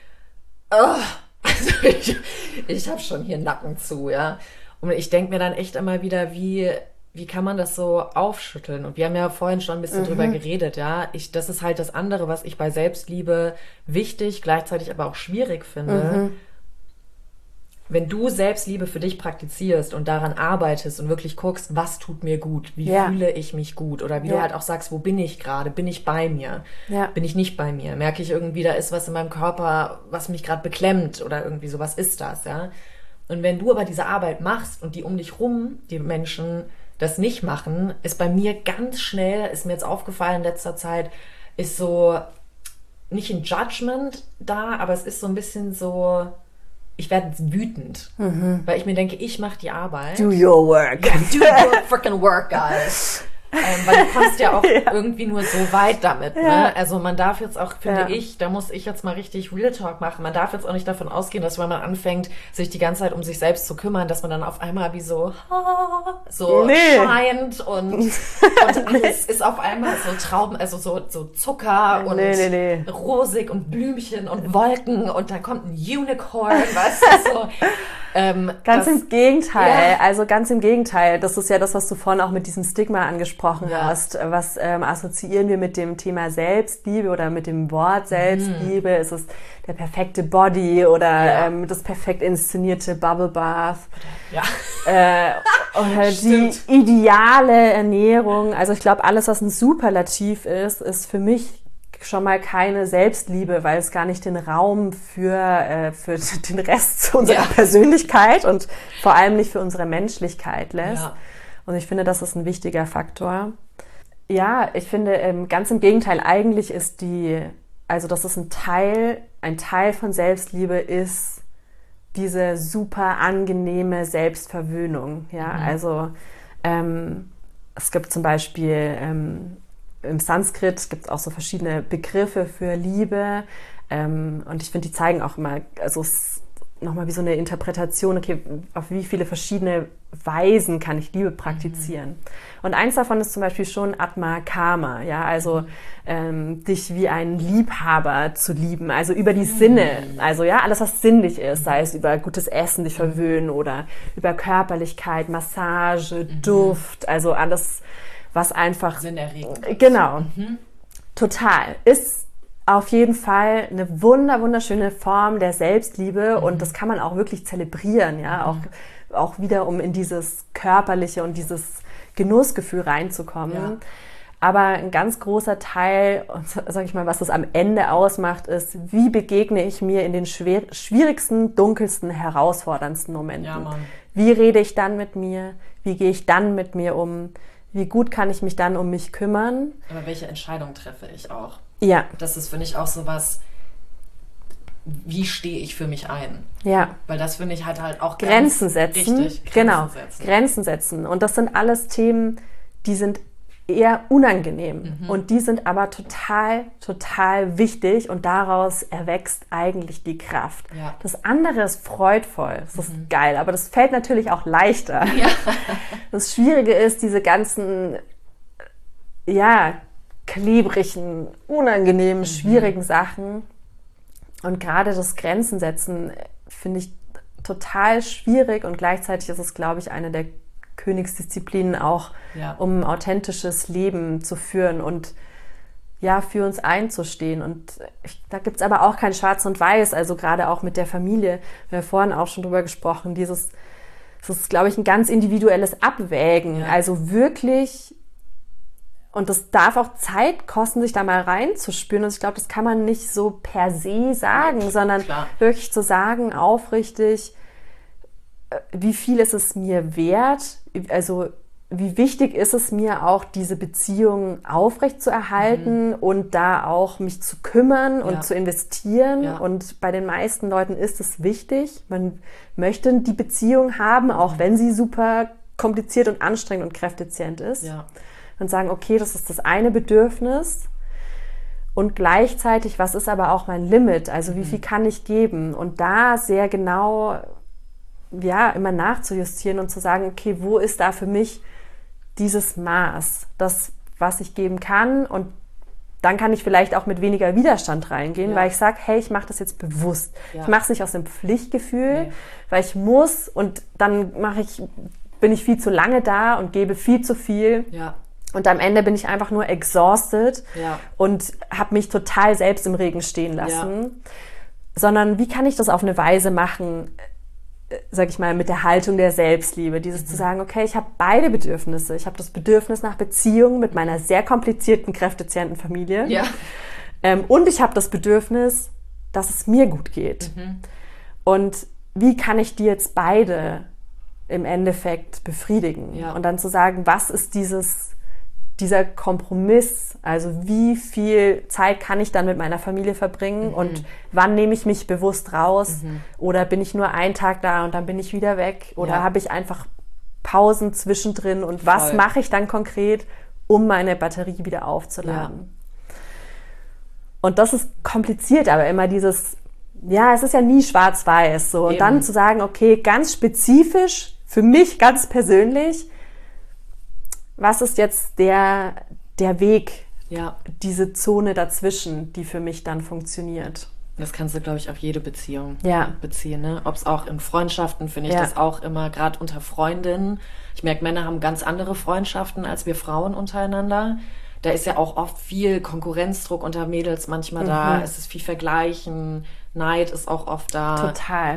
also ich habe schon hier Nacken zu, ja. Und ich denke mir dann echt immer wieder, wie kann man das so aufschütteln? Und wir haben ja vorhin schon ein bisschen drüber geredet, ja. Das ist halt das andere, was ich bei Selbstliebe wichtig, gleichzeitig aber auch schwierig finde. Wenn du Selbstliebe für dich praktizierst und daran arbeitest und wirklich guckst, was tut mir gut, wie fühle ich mich gut, oder wie du halt auch sagst, wo bin ich gerade, bin ich bei mir, bin ich nicht bei mir, merke ich irgendwie, da ist was in meinem Körper, was mich gerade beklemmt oder irgendwie so, was ist das, ja. Und wenn du aber diese Arbeit machst und die um dich rum, die Menschen das nicht machen, ist bei mir ganz schnell, ist mir jetzt aufgefallen in letzter Zeit, ist so nicht ein Judgment da, aber es ist so ein bisschen so, ich werde wütend, weil ich mir denke, ich mache die Arbeit. Do your work. Ja, do your freaking work, guys. Weil du kommst ja auch irgendwie nur so weit damit. Ne? Also man darf jetzt auch, finde ich, da muss ich jetzt mal richtig Real Talk machen, man darf jetzt auch nicht davon ausgehen, dass wenn man anfängt, sich die ganze Zeit um sich selbst zu kümmern, dass man dann auf einmal wie so scheint und alles ist auf einmal so Trauben, also so Zucker und rosig und Blümchen und Wolken und dann kommt ein Unicorn, weißt du, so. Ganz im Gegenteil, also ganz im Gegenteil. Das ist ja das, was du vorhin auch mit diesem Stigma angesprochen hast. Was assoziieren wir mit dem Thema Selbstliebe oder mit dem Wort Selbstliebe? Ist es der perfekte Body oder das perfekt inszenierte Bubble Bath? Oder die ideale Ernährung. Also ich glaube, alles, was ein Superlativ ist für mich schon mal keine Selbstliebe, weil es gar nicht den Raum für den Rest unserer Persönlichkeit und vor allem nicht für unsere Menschlichkeit lässt. Ja. Und ich finde, das ist ein wichtiger Faktor. Ja, ich finde, ganz im Gegenteil, eigentlich ist das ist ein Teil von Selbstliebe ist diese super angenehme Selbstverwöhnung. Ja, also es gibt zum Beispiel im Sanskrit gibt es auch so verschiedene Begriffe für Liebe und ich finde, die zeigen auch immer, also es ist nochmal wie so eine Interpretation, okay, auf wie viele verschiedene Weisen kann ich Liebe praktizieren. Und eins davon ist zum Beispiel schon Atma Kama, ja, also dich wie einen Liebhaber zu lieben, also über die Sinne, also ja, alles, was sinnlich ist, sei es über gutes Essen dich verwöhnen oder über Körperlichkeit, Massage, Duft, also alles, was einfach sinnerregend. Genau. Total. Ist auf jeden Fall eine wunderschöne Form der Selbstliebe und das kann man auch wirklich zelebrieren, ja, auch wieder, um in dieses körperliche und dieses Genussgefühl reinzukommen. Ja. Aber ein ganz großer Teil, sag ich mal, was das am Ende ausmacht, ist, wie begegne ich mir in den schwierigsten, dunkelsten, herausforderndsten Momenten? Ja, Mann. Wie rede ich dann mit mir? Wie gehe ich dann mit mir um? wie gut kann ich mich dann um mich kümmern. Aber welche Entscheidung treffe ich auch? Ja. Das ist, finde ich, auch sowas, wie stehe ich für mich ein? Ja. Weil das finde ich halt auch Grenzen setzen. Richtig, genau. Grenzen setzen. Und das sind alles Themen, die sind eher unangenehm. Und die sind aber total, total wichtig und daraus erwächst eigentlich die Kraft. Ja. Das andere ist freudvoll, das ist geil, aber das fällt natürlich auch leichter. Ja. Das Schwierige ist, diese ganzen, klebrigen, unangenehmen, schwierigen Sachen und gerade das Grenzen setzen finde ich total schwierig und gleichzeitig ist es, glaube ich, eine der Königsdisziplinen auch, um ein authentisches Leben zu führen und für uns einzustehen. Und da gibt es aber auch kein Schwarz und Weiß, also gerade auch mit der Familie. Wir haben vorhin auch schon drüber gesprochen, das ist, glaube ich, ein ganz individuelles Abwägen. Ja. Also wirklich, und das darf auch Zeit kosten, sich da mal reinzuspüren. Und ich glaube, das kann man nicht so per se sagen, sondern wirklich zu sagen, aufrichtig, wie viel ist es mir wert? Also wie wichtig ist es mir auch, diese Beziehung aufrechtzuerhalten und da auch mich zu kümmern und zu investieren. Ja. Und bei den meisten Leuten ist es wichtig. Man möchte die Beziehung haben, auch wenn sie super kompliziert und anstrengend und kräftezehrend ist. Ja. Und sagen, okay, das ist das eine Bedürfnis. Und gleichzeitig, was ist aber auch mein Limit? Also wie viel kann ich geben? Und da sehr genau immer nachzujustieren und zu sagen, okay, wo ist da für mich dieses Maß, das, was ich geben kann, und dann kann ich vielleicht auch mit weniger Widerstand reingehen, weil ich sage, hey, ich mache das jetzt bewusst. Ich mache es nicht aus dem Pflichtgefühl, weil ich muss und dann bin ich viel zu lange da und gebe viel zu viel. Ja. Und am Ende bin ich einfach nur exhausted und habe mich total selbst im Regen stehen lassen. Sondern wie kann ich das auf eine Weise machen, sag ich mal, mit der Haltung der Selbstliebe, dieses zu sagen, okay, ich habe beide Bedürfnisse. Ich habe das Bedürfnis nach Beziehung mit meiner sehr komplizierten, kräftezehrenden Familie. Ja. Und ich habe das Bedürfnis, dass es mir gut geht. Und wie kann ich die jetzt beide im Endeffekt befriedigen? Ja. Und dann zu sagen, was ist dieser Kompromiss, also wie viel Zeit kann ich dann mit meiner Familie verbringen und wann nehme ich mich bewusst raus oder bin ich nur einen Tag da und dann bin ich wieder weg oder habe ich einfach Pausen zwischendrin und was mache ich dann konkret, um meine Batterie wieder aufzuladen. Ja. Und das ist kompliziert, aber immer dieses, es ist ja nie schwarz-weiß so. Und dann zu sagen, okay, ganz spezifisch, für mich ganz persönlich, was ist jetzt der Weg, diese Zone dazwischen, die für mich dann funktioniert? Das kannst du, glaube ich, auf jede Beziehung beziehen. Ne? Ob es auch in Freundschaften, finde ich das auch immer, gerade unter Freundinnen. Ich merke, Männer haben ganz andere Freundschaften als wir Frauen untereinander. Da ist ja auch oft viel Konkurrenzdruck unter Mädels manchmal da. Es ist viel Vergleichen. Neid ist auch oft da. Total.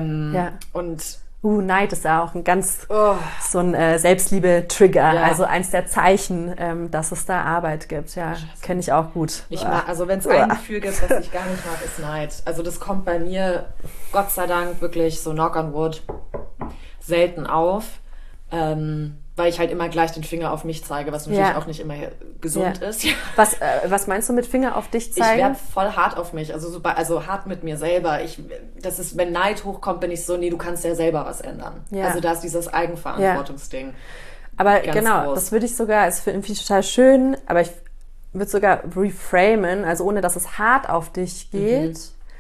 Und Neid ist ja auch ein ganz so ein Selbstliebe-Trigger, also eins der Zeichen, dass es da Arbeit gibt. Ja, kenne ich auch gut. Ich mag, also wenn es ein Gefühl gibt, was ich gar nicht mag, ist Neid. Also das kommt bei mir, Gott sei Dank, wirklich so knock on wood, selten auf, weil ich halt immer gleich den Finger auf mich zeige, was natürlich auch nicht immer gesund ist. Was meinst du mit Finger auf dich zeigen? Ich werde voll hart auf mich, also hart mit mir selber. Das ist, wenn Neid hochkommt, bin ich so, nee, du kannst ja selber was ändern. Ja. Also da ist dieses Eigenverantwortungsding. Ja. Aber genau, groß. Das würde ich sogar, es finde ich total schön, aber ich würde sogar reframen, also ohne, dass es hart auf dich geht.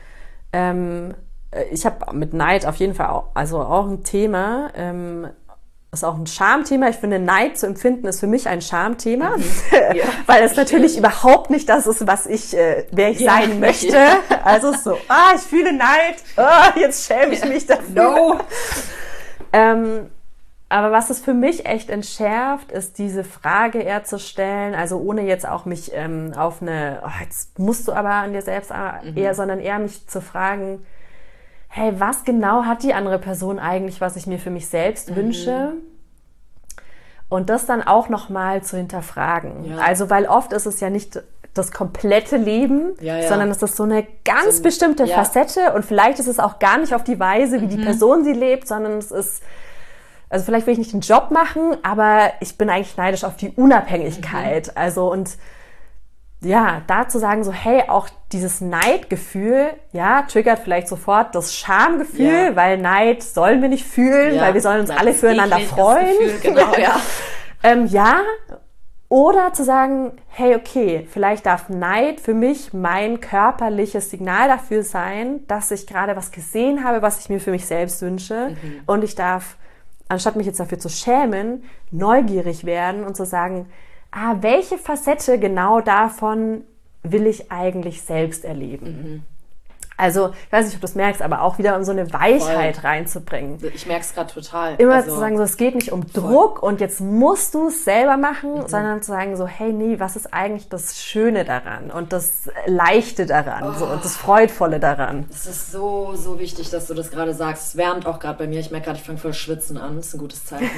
Ich habe mit Neid auf jeden Fall auch ein Thema, das ist auch ein Schamthema. Ich finde, Neid zu empfinden ist für mich ein Schamthema, weil es natürlich überhaupt nicht das ist, wer ich sein möchte. Also so, ich fühle Neid, jetzt schäme ich mich dafür. No. Aber was es für mich echt entschärft, ist diese Frage eher zu stellen, also ohne jetzt auch mich auf eine, jetzt musst du aber an dir selbst eher, sondern eher mich zu fragen, hey, was genau hat die andere Person eigentlich, was ich mir für mich selbst wünsche? Und das dann auch nochmal zu hinterfragen. Ja. Also, weil oft ist es ja nicht das komplette Leben, sondern es ist so eine ganz bestimmte Facette und vielleicht ist es auch gar nicht auf die Weise, wie die Person sie lebt, sondern es ist also vielleicht will ich nicht den Job machen, aber ich bin eigentlich neidisch auf die Unabhängigkeit. Also und ja, da zu sagen so, hey, auch dieses Neidgefühl, ja, triggert vielleicht sofort das Schamgefühl, weil Neid sollen wir nicht fühlen, weil wir sollen uns alle füreinander freuen. Genau, ja. Oder zu sagen, hey, okay, vielleicht darf Neid für mich mein körperliches Signal dafür sein, dass ich gerade was gesehen habe, was ich mir für mich selbst wünsche. Und ich darf, anstatt mich jetzt dafür zu schämen, neugierig werden und zu sagen, welche Facette genau davon will ich eigentlich selbst erleben? Also, ich weiß nicht, ob du das merkst, aber auch wieder um so eine Weichheit reinzubringen. Ich merke es gerade total. Immer zu sagen, so, es geht nicht um Druck und jetzt musst du es selber machen, sondern zu sagen so, hey, nee, was ist eigentlich das Schöne daran und das Leichte daran so, und das Freudvolle daran? Das ist so, so wichtig, dass du das gerade sagst. Es wärmt auch gerade bei mir. Ich merke gerade, ich fange voll schwitzen an. Das ist ein gutes Zeichen.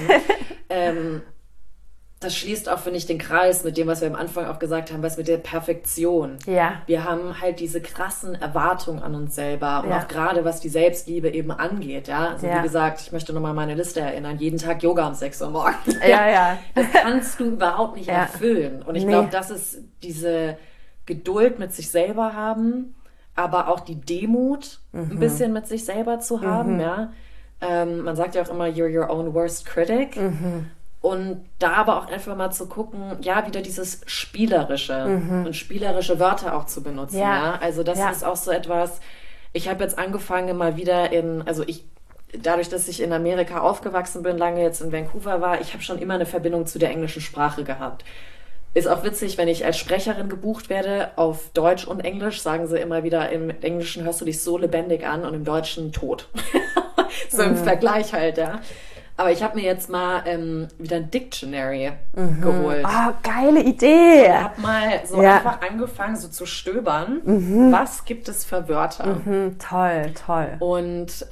Das schließt auch, finde ich, den Kreis mit dem, was wir am Anfang auch gesagt haben, was mit der Perfektion. Ja. Wir haben halt diese krassen Erwartungen an uns selber und auch gerade, was die Selbstliebe eben angeht. Ja? Also wie gesagt, ich möchte nochmal meine Liste erinnern, jeden Tag Yoga um 6 Uhr morgens. Ja. Das kannst du überhaupt nicht erfüllen. Und ich glaube, das ist diese Geduld mit sich selber haben, aber auch die Demut ein bisschen mit sich selber zu haben. Ja? Man sagt ja auch immer, you're your own worst critic. Und da aber auch einfach mal zu gucken, ja, wieder dieses Spielerische und spielerische Wörter auch zu benutzen. Ja. Also das ist auch so etwas, ich habe jetzt angefangen mal wieder dadurch, dass ich in Amerika aufgewachsen bin, lange jetzt in Vancouver war, ich habe schon immer eine Verbindung zu der englischen Sprache gehabt. Ist auch witzig, wenn ich als Sprecherin gebucht werde, auf Deutsch und Englisch, sagen sie immer wieder, im Englischen hörst du dich so lebendig an und im Deutschen tot. So im Vergleich halt, ja. Aber ich habe mir jetzt mal wieder ein Dictionary geholt. Geile Idee! Ich habe mal so einfach angefangen, so zu stöbern. Was gibt es für Wörter? Toll. Und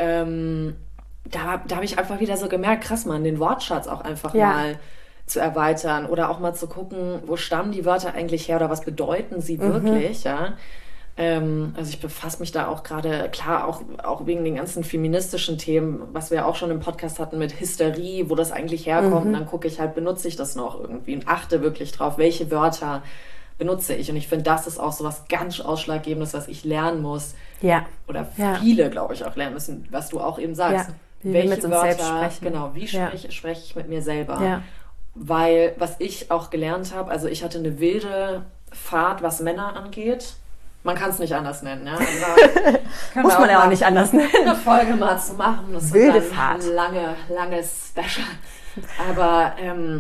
da habe ich einfach wieder so gemerkt, krass, man, den Wortschatz auch einfach mal zu erweitern oder auch mal zu gucken, wo stammen die Wörter eigentlich her oder was bedeuten sie wirklich, ja. Also ich befasse mich da auch gerade, klar, auch wegen den ganzen feministischen Themen, was wir auch schon im Podcast hatten mit Hysterie, wo das eigentlich herkommt. Und dann gucke ich halt, benutze ich das noch irgendwie und achte wirklich drauf, welche Wörter benutze ich. Und ich finde, das ist auch so was ganz Ausschlaggebendes, was ich lernen muss. Ja. Oder viele, glaube ich, auch lernen müssen, was du auch eben sagst. Ja. Wie welche wir mit uns Wörter, selbst sprechen. Genau, wie spreche ich mit mir selber? Ja. Weil, was ich auch gelernt habe, also ich hatte eine wilde Fahrt, was Männer angeht. Man kann es nicht anders nennen, ja. Muss man ja auch nicht anders nennen. Eine Folge mal zu machen. Das wilde ist Fahrt. Ein langes Special. Aber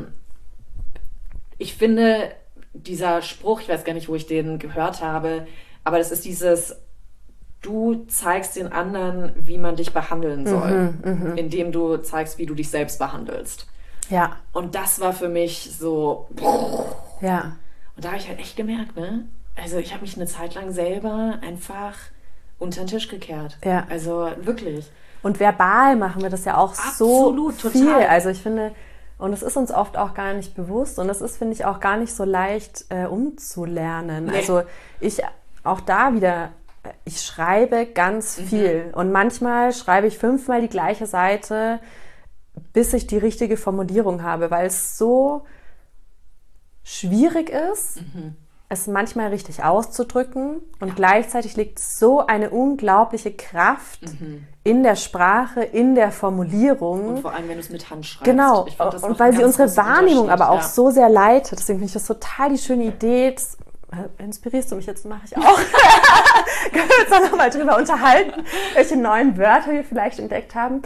ich finde, dieser Spruch, ich weiß gar nicht, wo ich den gehört habe, aber das ist dieses, du zeigst den anderen, wie man dich behandeln soll, indem du zeigst, wie du dich selbst behandelst. Ja. Und das war für mich so, ja. Und da habe ich halt echt gemerkt, ne? Also ich habe mich eine Zeit lang selber einfach unter den Tisch gekehrt. Ja. Also wirklich. Und verbal machen wir das ja auch absolut, so viel. Total. Also ich finde, und es ist uns oft auch gar nicht bewusst und es ist, finde ich, auch gar nicht so leicht umzulernen. Nee. Also auch da wieder, ich schreibe ganz viel und manchmal schreibe ich 5-mal die gleiche Seite, bis ich die richtige Formulierung habe, weil es so schwierig ist, es manchmal richtig auszudrücken und gleichzeitig liegt so eine unglaubliche Kraft in der Sprache, in der Formulierung. Und vor allem, wenn du es mit Hand schreibst. Genau, und weil sie unsere Wahrnehmung aber auch so sehr leitet. Deswegen finde ich das total die schöne Idee. Das inspirierst du mich jetzt, mache ich auch. Können wir uns auch nochmal drüber unterhalten, welche neuen Wörter wir vielleicht entdeckt haben.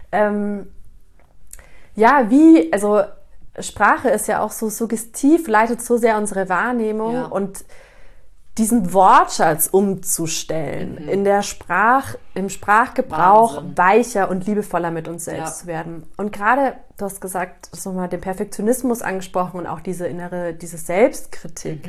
Also Sprache ist ja auch so suggestiv, leitet so sehr unsere Wahrnehmung und diesen Wortschatz umzustellen, im Sprachgebrauch Wahnsinn. Weicher und liebevoller mit uns selbst zu werden. Und gerade, du hast gesagt, du hast nochmal den Perfektionismus angesprochen und auch diese Selbstkritik.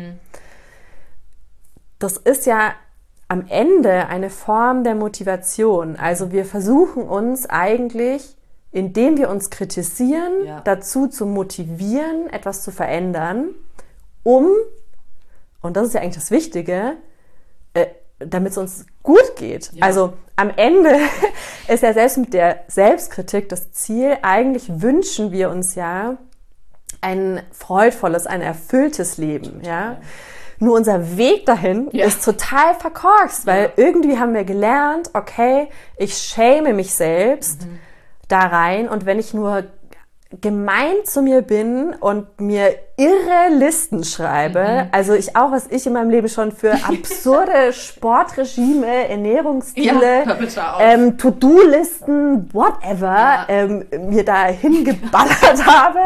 Das ist ja am Ende eine Form der Motivation. Also wir versuchen uns eigentlich, indem wir uns kritisieren, dazu zu motivieren, etwas zu verändern, und das ist ja eigentlich das Wichtige, damit es uns gut geht. Ja. Also am Ende ist ja selbst mit der Selbstkritik das Ziel, eigentlich wünschen wir uns ja ein freudvolles, ein erfülltes Leben. Ja? Nur unser Weg dahin ist total verkorkst, weil irgendwie haben wir gelernt, okay, ich schäme mich selbst da rein und wenn ich nur gemein zu mir bin und mir irre Listen schreibe, also was ich in meinem Leben schon für absurde Sportregime, Ernährungsstile, To-Do-Listen, whatever, mir da hingeballert habe.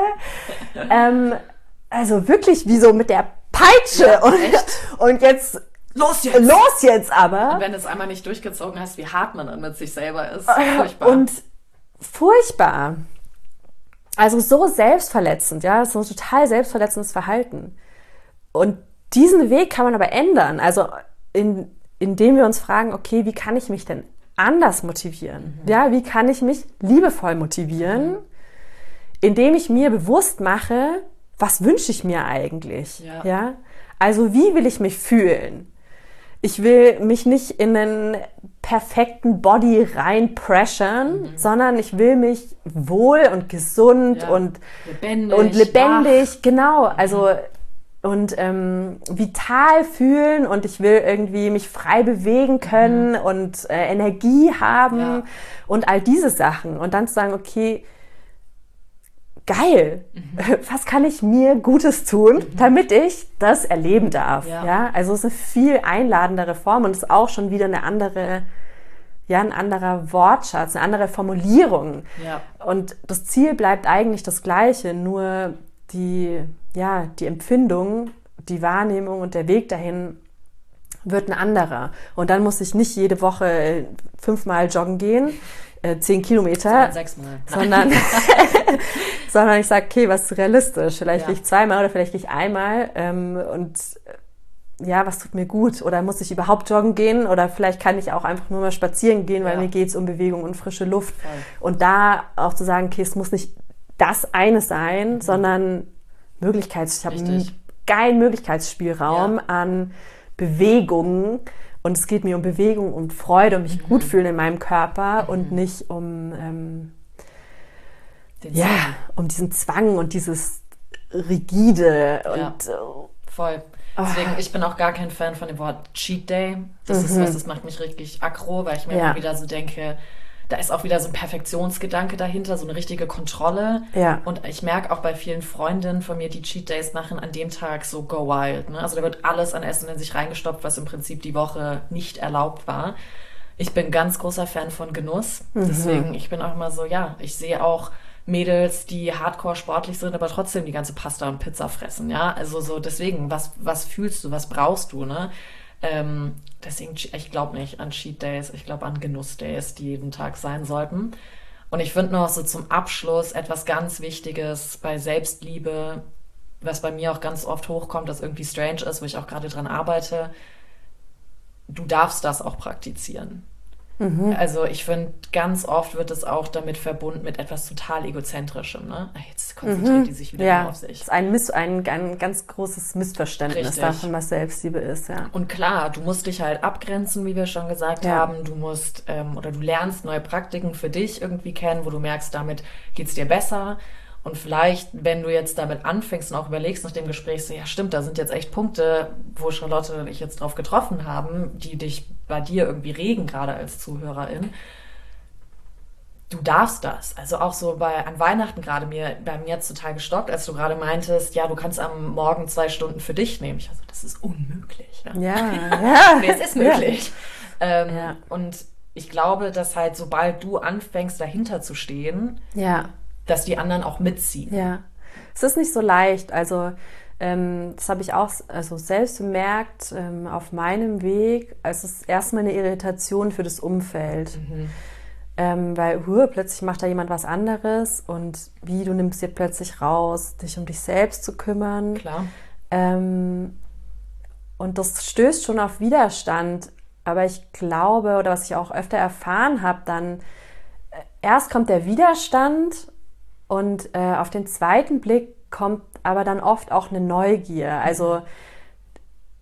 Also wirklich wie so mit der Peitsche und jetzt los jetzt aber. Und wenn du es einmal nicht durchgezogen hast, wie hart man dann mit sich selber ist. Furchtbar. Und furchtbar. Also so selbstverletzend, so ein total selbstverletzendes Verhalten. Und diesen Weg kann man aber ändern. Also indem wir uns fragen, okay, wie kann ich mich denn anders motivieren? Ja, wie kann ich mich liebevoll motivieren? Indem ich mir bewusst mache, was wünsche ich mir eigentlich? Ja? Also wie will ich mich fühlen? Ich will mich nicht in einen perfekten Body reinpressern, sondern ich will mich wohl und gesund und lebendig, genau, also und vital fühlen und ich will irgendwie mich frei bewegen können und Energie haben und all diese Sachen und dann zu sagen, okay, geil, was kann ich mir Gutes tun, damit ich das erleben darf? Ja? Also es ist eine viel einladendere Form und es ist auch schon wieder ein anderer Wortschatz, eine andere Formulierung. Ja. Und das Ziel bleibt eigentlich das Gleiche, nur die Empfindung, die Wahrnehmung und der Weg dahin wird ein anderer. Und dann muss ich nicht jede Woche 5-mal joggen gehen, 10 Kilometer, 6-mal. Sondern ich sage, okay, was ist realistisch? Vielleicht gehe ich 2-mal oder vielleicht gehe ich 1-mal was tut mir gut? Oder muss ich überhaupt joggen gehen? Oder vielleicht kann ich auch einfach nur mal spazieren gehen, weil mir geht es um Bewegung und frische Luft. Voll. Und da auch zu sagen, okay, es muss nicht das eine sein, sondern ich habe einen geilen Möglichkeitsspielraum an Bewegungen. Und es geht mir um Bewegung und Freude, um mich gut fühlen in meinem Körper und nicht um diesen Zwang und dieses Rigide. Und, voll. Deswegen, ich bin auch gar kein Fan von dem Wort Cheat Day. Das ist was, das macht mich richtig aggro, weil ich mir immer wieder so denke, da ist auch wieder so ein Perfektionsgedanke dahinter, so eine richtige Kontrolle. Ja. Und ich merke auch bei vielen Freundinnen von mir, die Cheat Days machen, an dem Tag so go wild. Ne? Also da wird alles an Essen in sich reingestopft, was im Prinzip die Woche nicht erlaubt war. Ich bin ganz großer Fan von Genuss. Deswegen, ich bin auch immer so, ich sehe auch Mädels, die hardcore sportlich sind, aber trotzdem die ganze Pasta und Pizza fressen. Ja, also so deswegen, was fühlst du, was brauchst du, ne? Deswegen, ich glaube nicht an Cheat Days, ich glaube an Genuss Days, die jeden Tag sein sollten. Und ich finde noch so zum Abschluss etwas ganz Wichtiges bei Selbstliebe, was bei mir auch ganz oft hochkommt, das irgendwie strange ist, wo ich auch gerade dran arbeite. Du darfst das auch praktizieren. Also ich finde, ganz oft wird es auch damit verbunden mit etwas total Egozentrischem. Ne? Jetzt konzentriert die sich wieder nur auf sich. Das ist ein ganz großes Missverständnis davon, was Selbstliebe ist. Ja. Und klar, du musst dich halt abgrenzen, wie wir schon gesagt haben. Du musst oder du lernst neue Praktiken für dich irgendwie kennen, wo du merkst, damit geht's dir besser. Und vielleicht, wenn du jetzt damit anfängst und auch überlegst nach dem Gespräch, so, ja stimmt, da sind jetzt echt Punkte, wo Charlotte und ich jetzt drauf getroffen haben, die dich bei dir irgendwie regen, gerade als Zuhörerin. Du darfst das. Also auch so an Weihnachten gerade bei mir jetzt total gestockt, als du gerade meintest, du kannst am Morgen 2 Stunden für dich nehmen. Ich war so, das ist unmöglich. Ne? Ja. Nee, es ist möglich. Und ich glaube, dass halt, sobald du anfängst, dahinter zu stehen, dass die anderen auch mitziehen. Ja, es ist nicht so leicht. Also das habe ich auch selbst bemerkt auf meinem Weg. Es ist erstmal eine Irritation für das Umfeld. Weil plötzlich macht da jemand was anderes und du nimmst dir plötzlich raus, dich um dich selbst zu kümmern. Klar. Und das stößt schon auf Widerstand. Aber ich glaube, oder was ich auch öfter erfahren habe, dann erst kommt der Widerstand und auf den zweiten Blick kommt aber dann oft auch eine Neugier. Also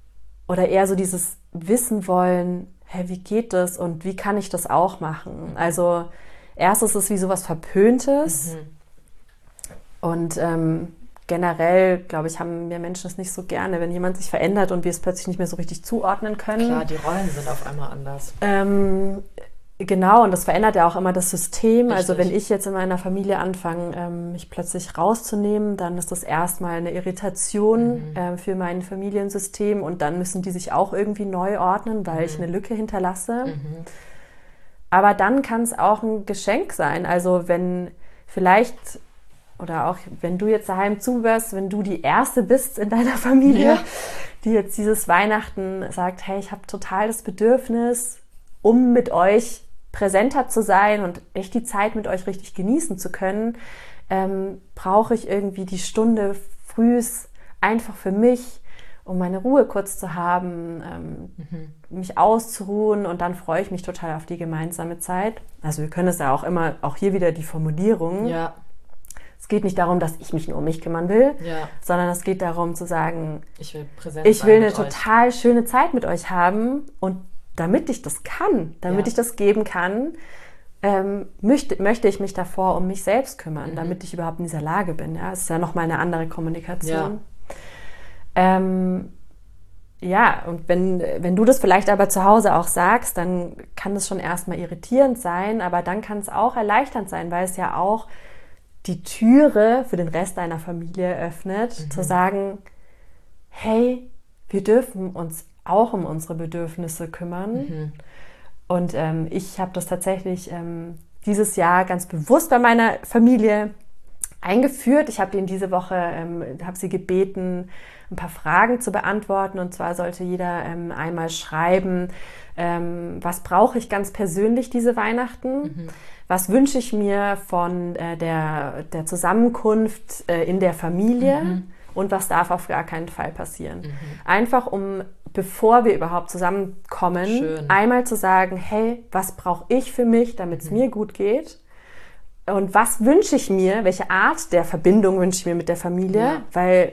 oder eher so dieses Wissen wollen, hey, wie geht das und wie kann ich das auch machen? Also erst ist es wie sowas Verpöntes und generell, glaube ich, haben wir Menschen es nicht so gerne, wenn jemand sich verändert und wir es plötzlich nicht mehr so richtig zuordnen können. Klar, die Rollen sind auf einmal anders. Genau, und das verändert ja auch immer das System. Richtig. Also wenn ich jetzt in meiner Familie anfange, mich plötzlich rauszunehmen, dann ist das erstmal eine Irritation für mein Familiensystem und dann müssen die sich auch irgendwie neu ordnen, weil ich eine Lücke hinterlasse. Aber dann kann es auch ein Geschenk sein. Also wenn vielleicht, oder auch wenn du jetzt daheim zuhörst, wenn du die Erste bist in deiner Familie, die jetzt dieses Weihnachten sagt, hey, ich habe total das Bedürfnis, um mit euch präsenter zu sein und echt die Zeit mit euch richtig genießen zu können, brauche ich irgendwie die Stunde frühs einfach für mich, um meine Ruhe kurz zu haben, mich auszuruhen und dann freue ich mich total auf die gemeinsame Zeit. Also wir können es ja auch immer, auch hier wieder die Formulierung. Ja. Es geht nicht darum, dass ich mich nur um mich kümmern will, sondern es geht darum zu sagen, ich will eine total schöne Zeit mit euch haben und damit ich das kann, damit ich das geben kann, möchte ich mich davor um mich selbst kümmern, damit ich überhaupt in dieser Lage bin. Ja, es ist ja nochmal eine andere Kommunikation. Und wenn du das vielleicht aber zu Hause auch sagst, dann kann das schon erstmal irritierend sein, aber dann kann es auch erleichternd sein, weil es ja auch die Türe für den Rest deiner Familie öffnet, zu sagen, hey, wir dürfen uns auch um unsere Bedürfnisse kümmern. Und ich habe das tatsächlich dieses Jahr ganz bewusst bei meiner Familie eingeführt. Ich habe denen diese Woche, habe sie gebeten, ein paar Fragen zu beantworten. Und zwar sollte jeder einmal schreiben, was brauche ich ganz persönlich diese Weihnachten? Was wünsche ich mir von der Zusammenkunft in der Familie? Und was darf auf gar keinen Fall passieren? Einfach bevor wir überhaupt zusammenkommen, einmal zu sagen, hey, was brauche ich für mich, damit es mir gut geht? Und was wünsche ich mir, welche Art der Verbindung wünsche ich mir mit der Familie? Weil,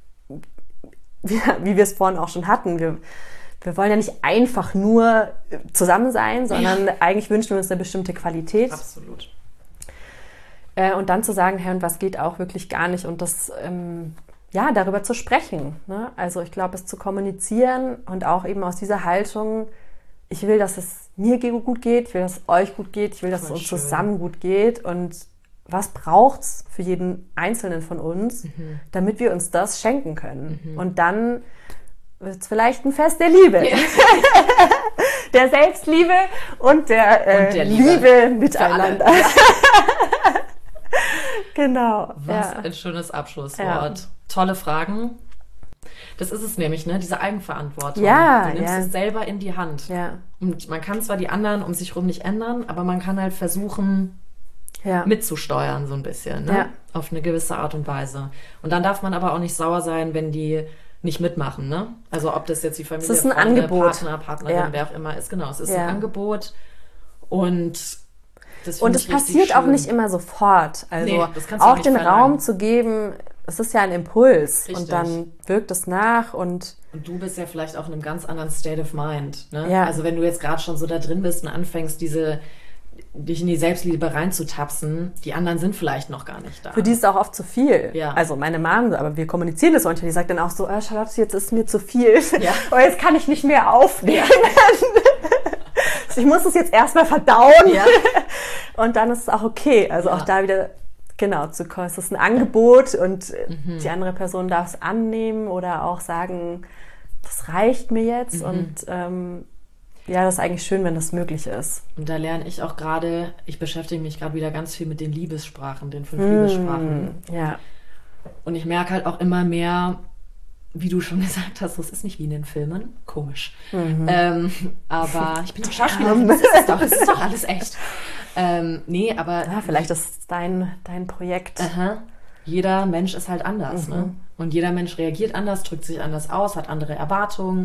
wie wir es vorhin auch schon hatten, wir wollen ja nicht einfach nur zusammen sein, sondern eigentlich wünschen wir uns eine bestimmte Qualität. Absolut. Und dann zu sagen, hey, und was geht auch wirklich gar nicht? Und das darüber zu sprechen. Ne? Also ich glaube, es zu kommunizieren und auch eben aus dieser Haltung, ich will, dass es mir gut geht, ich will, dass es euch gut geht, ich will, dass es uns zusammen gut geht und was braucht es für jeden Einzelnen von uns, damit wir uns das schenken können. Und dann wird es vielleicht ein Fest der Liebe. Ja. Der Selbstliebe und der Liebe miteinander. Ja. Genau. Was ein schönes Abschlusswort. Ja. Tolle Fragen. Das ist es nämlich, ne? Diese Eigenverantwortung. Ja, du nimmst es selber in die Hand. Ja. Und man kann zwar die anderen um sich herum nicht ändern, aber man kann halt versuchen, mitzusteuern so ein bisschen, ne? Auf eine gewisse Art und Weise. Und dann darf man aber auch nicht sauer sein, wenn die nicht mitmachen, ne? Also ob das jetzt die Familie, es ist ein Angebot. Partnerin, wer auch immer ist. Genau, es ist ein Angebot. Und es passiert auch nicht immer sofort. Also auch den Raum zu geben, es ist ja ein Impuls. Richtig. Und dann wirkt es nach und du bist ja vielleicht auch in einem ganz anderen State of Mind. Ne? Ja. Also wenn du jetzt gerade schon so da drin bist und anfängst, dich in die Selbstliebe reinzutapsen, die anderen sind vielleicht noch gar nicht da. Für die ist es auch oft zu viel. Ja. Also meine Mom, aber wir kommunizieren das manchmal, die sagt dann auch so, Charlotte, jetzt ist mir zu viel. Ja. Aber jetzt kann ich nicht mehr aufnehmen. Ja. Ich muss es jetzt erstmal verdauen. Ja. Und dann ist es auch okay. Also auch da wieder zu kommen. Es ist ein Angebot und die andere Person darf es annehmen oder auch sagen, das reicht mir jetzt. Und das ist eigentlich schön, wenn das möglich ist. Und da lerne ich auch gerade, ich beschäftige mich gerade wieder ganz viel mit den Liebessprachen, den 5 Liebessprachen. Ja. Und ich merke halt auch immer mehr, wie du schon gesagt hast, das ist nicht wie in den Filmen. Komisch. Aber ich bin doch Schauspielerin, das ist doch alles echt. Nee, aber... Ja, vielleicht ist es dein Projekt. Jeder Mensch ist halt anders. Ne? Und jeder Mensch reagiert anders, drückt sich anders aus, hat andere Erwartungen.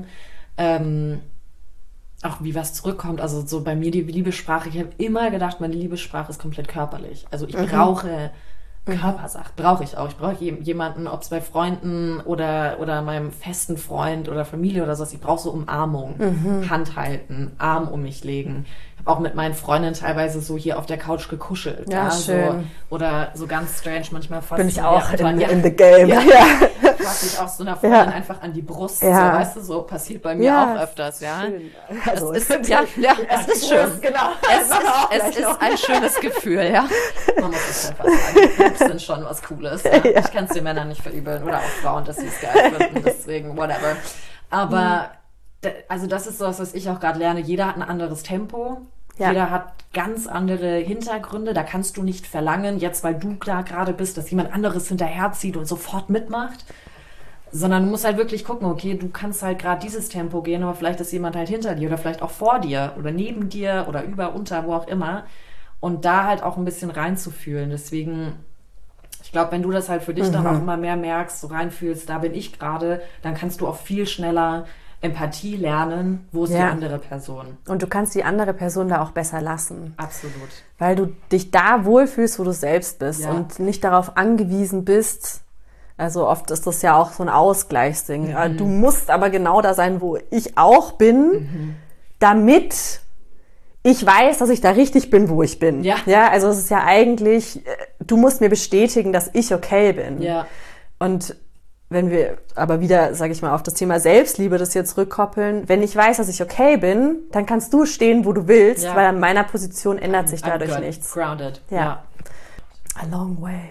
Auch wie was zurückkommt. Also so bei mir die Liebessprache, ich habe immer gedacht, meine Liebessprache ist komplett körperlich. Also ich brauche Körpersache. Brauche ich auch. Ich brauche jemanden, ob es bei Freunden oder meinem festen Freund oder Familie oder sowas. Ich brauche so Umarmung, Hand halten, Arm um mich legen. Ich habe auch mit meinen Freundinnen teilweise so hier auf der Couch gekuschelt. Ja, schön. So, oder so ganz strange manchmal fast. Bin ich auch in the game. Ja. Fasse ich auch so einer Freundin einfach an die Brust. Ja. So, weißt du, so passiert bei mir auch öfters. Ja. Schön. Also, es ist schön. Genau. Es ist ein schönes Gefühl, ja. Man muss es einfach sagen. Boobs sind schon was Cooles. Ja. Ja. Ich kann es den Männern nicht verübeln oder auch Frauen, dass sie es geil finden. Deswegen, whatever. Aber also das ist so was ich auch gerade lerne. Jeder hat ein anderes Tempo. Ja. Jeder hat ganz andere Hintergründe. Da kannst du nicht verlangen, jetzt weil du da gerade bist, dass jemand anderes hinterherzieht und sofort mitmacht. Sondern du musst halt wirklich gucken, okay, du kannst halt gerade dieses Tempo gehen, aber vielleicht ist jemand halt hinter dir oder vielleicht auch vor dir oder neben dir oder über, unter, wo auch immer. Und da halt auch ein bisschen reinzufühlen. Deswegen, ich glaube, wenn du das halt für dich dann auch immer mehr merkst, so reinfühlst, da bin ich gerade, dann kannst du auch viel schneller Empathie lernen, wo ist die andere Person. Und du kannst die andere Person da auch besser lassen. Absolut. Weil du dich da wohlfühlst, wo du selbst bist und nicht darauf angewiesen bist. Also oft ist das ja auch so ein Ausgleichsding. Du musst aber genau da sein, wo ich auch bin, damit ich weiß, dass ich da richtig bin, wo ich bin. Ja. Ja, also es ist ja eigentlich, du musst mir bestätigen, dass ich okay bin. Ja. Und wenn wir aber wieder, sage ich mal, auf das Thema Selbstliebe das jetzt rückkoppeln, wenn ich weiß, dass ich okay bin, dann kannst du stehen, wo du willst, weil an meiner Position ändert sich dadurch nichts. Grounded. Ja. A long way.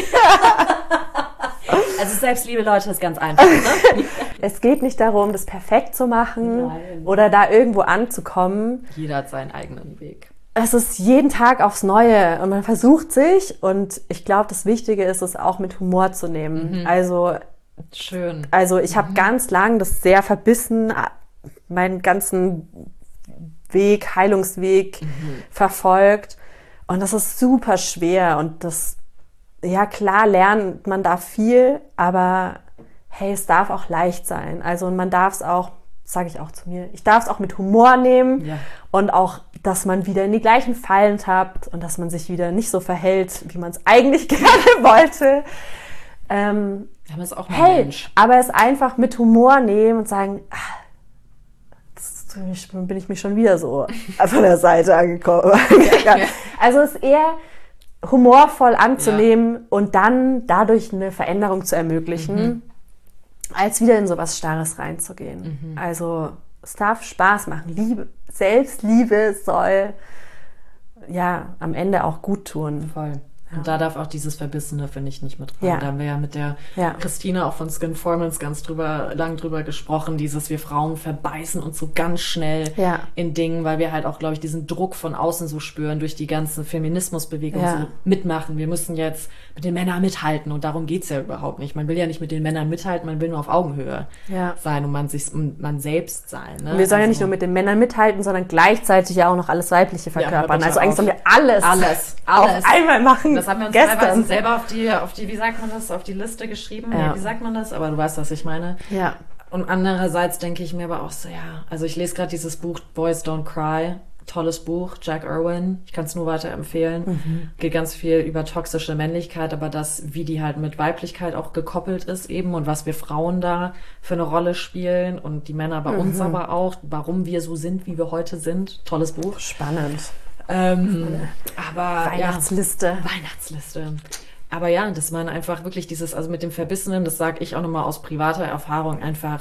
Also Selbstliebe, Leute, ist ganz einfach. Ne? Es geht nicht darum, das perfekt zu machen oder da irgendwo anzukommen. Jeder hat seinen eigenen Weg. Es ist jeden Tag aufs Neue und man versucht sich und ich glaube, das Wichtige ist, es auch mit Humor zu nehmen. Also schön. Also ich habe ganz lang das sehr verbissen, meinen ganzen Weg, Heilungsweg verfolgt und das ist super schwer und das, ja klar, lernt man da viel, aber hey, es darf auch leicht sein. Also man darf es auch, sage ich auch zu mir, ich darf es auch mit Humor nehmen und auch, dass man wieder in die gleichen Fallen tappt und dass man sich wieder nicht so verhält, wie man es eigentlich gerne wollte. Aber ist auch ein Mensch. Aber es einfach mit Humor nehmen und sagen, bin ich mich schon wieder so von der Seite angekommen. Also es ist eher humorvoll anzunehmen und dann dadurch eine Veränderung zu ermöglichen, als wieder in sowas Starres reinzugehen. Also es darf Spaß machen. Selbstliebe soll ja am Ende auch gut tun. Voll. Und da darf auch dieses Verbissene, finde ich, nicht mit rein. Ja. Da haben wir ja mit der Christina auch von Skinformance lang drüber gesprochen, wir Frauen verbeißen uns so ganz schnell in Dingen, weil wir halt auch, glaube ich, diesen Druck von außen so spüren, durch die ganzen Feminismusbewegungen so mitmachen. Wir müssen jetzt mit den Männern mithalten und darum geht's ja überhaupt nicht. Man will ja nicht mit den Männern mithalten, man will nur auf Augenhöhe sein und man selbst sein. Ne? Wir sollen ja nicht nur mit den Männern mithalten, sondern gleichzeitig ja auch noch alles Weibliche verkörpern. Also eigentlich sollen wir alles auf einmal machen. Das haben wir uns teilweise selber auf die, wie sagt man das, auf die Liste geschrieben. Ja. Wie sagt man das? Aber du weißt, was ich meine. Ja. Und andererseits denke ich mir aber auch so, also ich lese gerade dieses Buch Boys Don't Cry. Tolles Buch, Jack Irwin. Ich kann es nur weiterempfehlen. Geht ganz viel über toxische Männlichkeit, aber wie die halt mit Weiblichkeit auch gekoppelt ist eben und was wir Frauen da für eine Rolle spielen und die Männer bei uns aber auch, warum wir so sind, wie wir heute sind. Tolles Buch. Spannend. Aber Weihnachtsliste. Weihnachtsliste. Aber ja, dass man einfach wirklich also mit dem Verbissenen, das sage ich auch nochmal aus privater Erfahrung, einfach,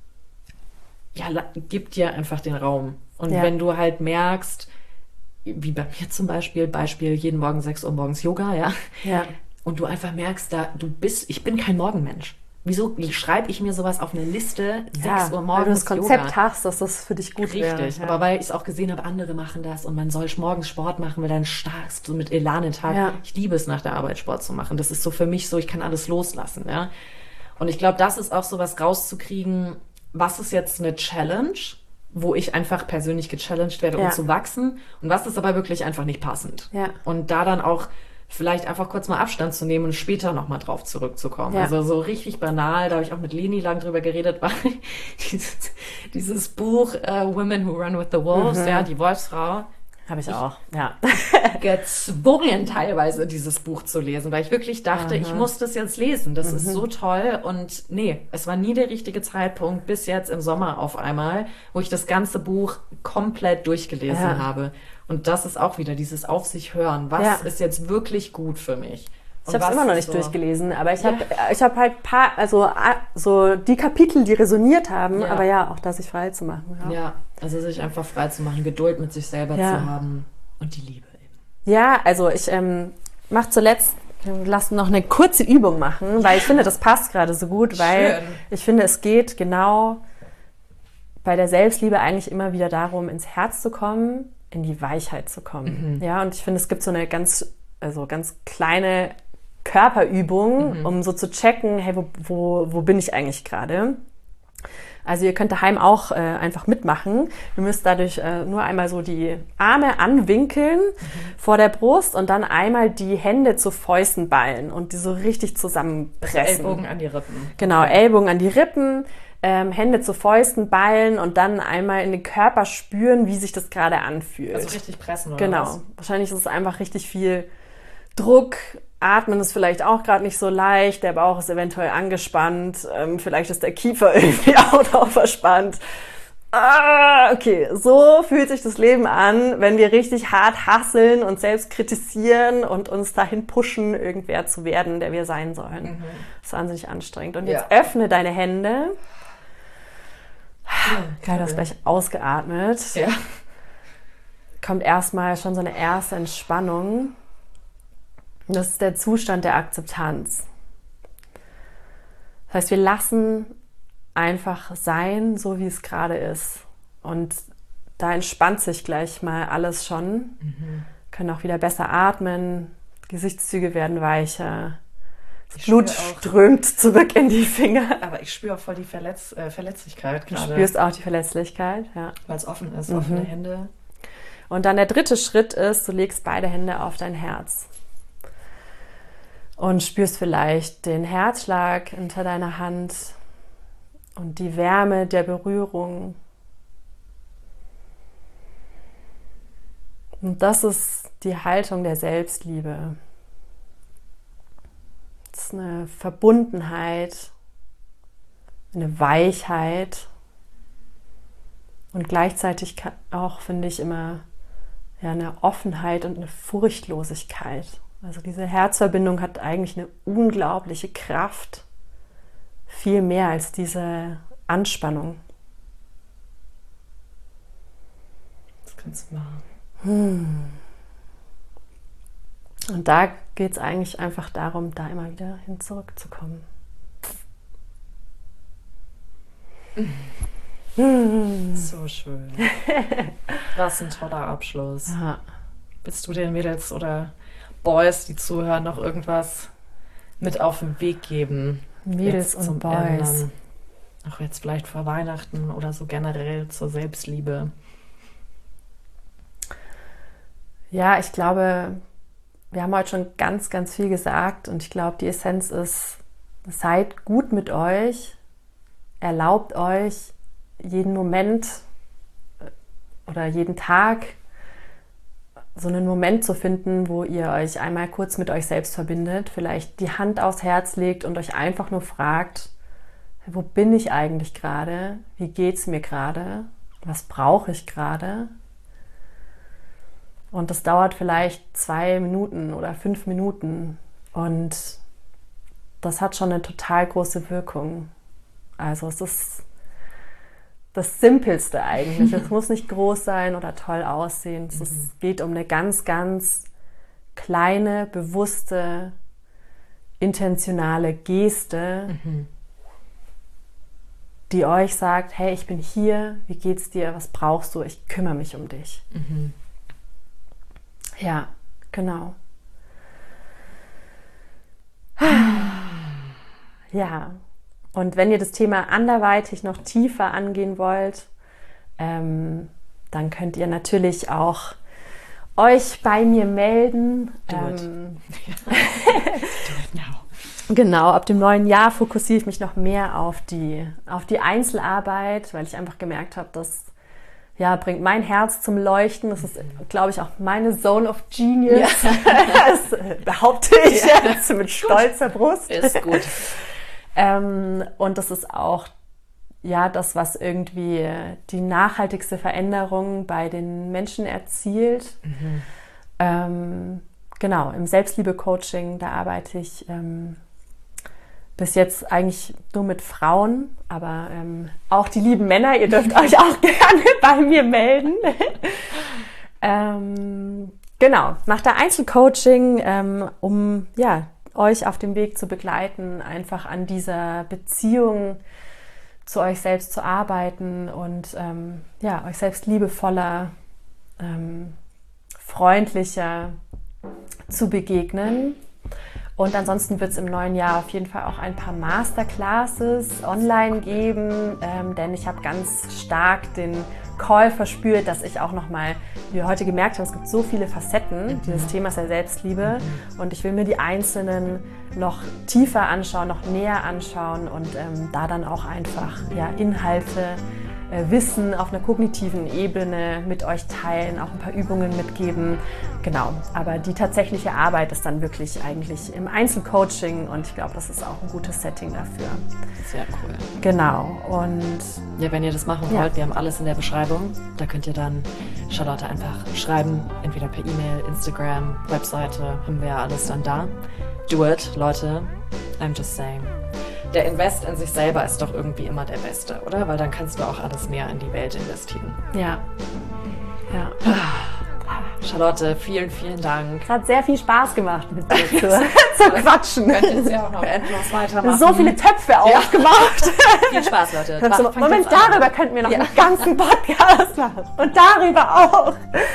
gib dir einfach den Raum. Und wenn du halt merkst, wie bei mir zum Beispiel, jeden Morgen 6 Uhr morgens Yoga, und du einfach merkst, ich bin kein Morgenmensch. Wieso schreibe ich mir sowas auf eine Liste, 6 Uhr morgens weil du das Konzept Yoga? Hast, dass das für dich gut wäre. Richtig, aber weil ich es auch gesehen habe, andere machen das und man soll morgens Sport machen, weil dann starkst du mit Elan den Tag. Ja. Ich liebe es, nach der Arbeit Sport zu machen. Das ist so für mich so, ich kann alles loslassen. Ja? Und ich glaube, das ist auch so was rauszukriegen, was ist jetzt eine Challenge, wo ich einfach persönlich gechallenged werde, um zu wachsen und was ist aber wirklich einfach nicht passend. Ja. Und da dann auch vielleicht einfach kurz mal Abstand zu nehmen und später nochmal drauf zurückzukommen. Ja. Also so richtig banal, da habe ich auch mit Leni lang drüber geredet, war dieses Buch Women Who Run with the Wolves, die Wolfsfrau. Habe ich auch, ja. Gezwungen teilweise dieses Buch zu lesen, weil ich wirklich dachte, ich muss das jetzt lesen. Das ist so toll. Und nee, es war nie der richtige Zeitpunkt, bis jetzt im Sommer auf einmal, wo ich das ganze Buch komplett durchgelesen habe. Und das ist auch wieder dieses Auf sich hören. Was ist jetzt wirklich gut für mich? Ich habe es immer noch nicht durchgelesen, aber ich hab halt so die Kapitel, die resoniert haben, aber ja, auch da sich frei zu machen. Ja, also sich einfach frei zu machen, Geduld mit sich selber zu haben und die Liebe eben. Ja, also ich mache zuletzt, lass noch eine kurze Übung machen, weil ich finde, das passt gerade so gut, weil ich finde, es geht genau bei der Selbstliebe eigentlich immer wieder darum, ins Herz zu kommen, in die Weichheit zu kommen. Ja, und ich finde, es gibt so eine ganz kleine Körperübung, um so zu checken, hey, wo bin ich eigentlich gerade? Also ihr könnt daheim auch einfach mitmachen. Ihr müsst dadurch nur einmal so die Arme anwinkeln vor der Brust und dann einmal die Hände zu Fäusten ballen und die so richtig zusammenpressen. Ellbogen an die Rippen. Genau, Ellbogen an die Rippen, Hände zu Fäusten ballen und dann einmal in den Körper spüren, wie sich das gerade anfühlt. Also richtig pressen, oder genau. was? Wahrscheinlich ist es einfach richtig viel Druck. Atmen ist vielleicht auch gerade nicht so leicht, der Bauch ist eventuell angespannt, vielleicht ist der Kiefer irgendwie auch noch verspannt. Okay, so fühlt sich das Leben an, wenn wir richtig hart hasseln und selbst kritisieren und uns dahin pushen, irgendwer zu werden, der wir sein sollen. Das ist wahnsinnig anstrengend. Und jetzt öffne deine Hände. Geil, du hast gleich ausgeatmet. Ja. Kommt erstmal schon so eine erste Entspannung. Das ist der Zustand der Akzeptanz. Das heißt, wir lassen einfach sein, so wie es gerade ist. Und da entspannt sich gleich mal alles schon. Können auch wieder besser atmen, Gesichtszüge werden weicher, das Blut strömt zurück in die Finger. Aber ich spüre auch voll die Verletzlichkeit gerade. Du spürst auch die Verletzlichkeit, ja. Weil es offen ist, offene Hände. Und dann der dritte Schritt ist, du legst beide Hände auf dein Herz. Und spürst vielleicht den Herzschlag unter deiner Hand und die Wärme der Berührung. Und das ist die Haltung der Selbstliebe. Das ist eine Verbundenheit, eine Weichheit und gleichzeitig auch, finde ich, immer eine Offenheit und eine Furchtlosigkeit. Also diese Herzverbindung hat eigentlich eine unglaubliche Kraft, viel mehr als diese Anspannung. Das kannst du machen. Und da geht es eigentlich einfach darum, da immer wieder hin zurückzukommen. So schön. Was ein toller Abschluss. Ja. Willst du den Mädels oder Boys, die zuhören, noch irgendwas mit auf den Weg geben? Mädels und Boys. Ändern? Auch jetzt vielleicht vor Weihnachten oder so generell zur Selbstliebe. Ja, ich glaube, wir haben heute schon ganz, ganz viel gesagt und ich glaube, die Essenz ist, seid gut mit euch, erlaubt euch jeden Moment oder jeden Tag so einen Moment zu finden, wo ihr euch einmal kurz mit euch selbst verbindet, vielleicht die Hand aufs Herz legt und euch einfach nur fragt, wo bin ich eigentlich gerade? Wie geht's mir gerade? Was brauche ich gerade? Und das dauert vielleicht 2 Minuten oder 5 Minuten und das hat schon eine total große Wirkung. Also es ist das Simpelste eigentlich. Es muss nicht groß sein oder toll aussehen. Es geht um eine ganz, ganz kleine, bewusste, intentionale Geste, die euch sagt, hey, ich bin hier, wie geht's dir, was brauchst du, ich kümmere mich um dich. Ja, genau. Ja, und wenn ihr das Thema anderweitig noch tiefer angehen wollt, dann könnt ihr natürlich auch euch bei mir melden. Do it now. Genau, ab dem neuen Jahr fokussiere ich mich noch mehr auf die Einzelarbeit, weil ich einfach gemerkt habe, dass bringt mein Herz zum Leuchten. Das ist, glaube ich, auch meine Zone of Genius. Das behaupte ich jetzt mit stolzer Brust. Ist gut. Und das ist auch das, was irgendwie die nachhaltigste Veränderung bei den Menschen erzielt. Genau, im Selbstliebe-Coaching, da arbeite ich bis jetzt eigentlich nur mit Frauen, aber auch die lieben Männer, ihr dürft euch auch gerne bei mir melden. Genau, macht da Einzelcoaching, um euch auf dem Weg zu begleiten, einfach an dieser Beziehung zu euch selbst zu arbeiten und euch selbst liebevoller, freundlicher zu begegnen. Und ansonsten wird es im neuen Jahr auf jeden Fall auch ein paar Masterclasses online geben, denn ich habe ganz stark den Call verspürt, dass ich auch nochmal, wie wir heute gemerkt haben, es gibt so viele Facetten dieses Themas der Selbstliebe und ich will mir die einzelnen noch tiefer anschauen, noch näher anschauen und da dann auch einfach Inhalte, Wissen auf einer kognitiven Ebene mit euch teilen, auch ein paar Übungen mitgeben. Genau, aber die tatsächliche Arbeit ist dann wirklich eigentlich im Einzelcoaching und ich glaube, das ist auch ein gutes Setting dafür. Sehr cool. Genau, und wenn ihr das machen wollt, wir haben alles in der Beschreibung. Da könnt ihr dann Charlotte einfach schreiben, entweder per E-Mail, Instagram, Webseite, haben wir ja alles dann da. Do it, Leute. I'm just saying. Der Invest in sich selber ist doch irgendwie immer der Beste, oder? Weil dann kannst du auch alles mehr in die Welt investieren. Ja. Charlotte, vielen, vielen Dank. Es hat sehr viel Spaß gemacht, mit dir zu quatschen. Könnt jetzt ja auch noch endlos weitermachen. So viele Töpfe aufgemacht. Viel Spaß, Leute. Moment, darüber könnten wir noch einen ganzen Podcast machen. Und darüber auch.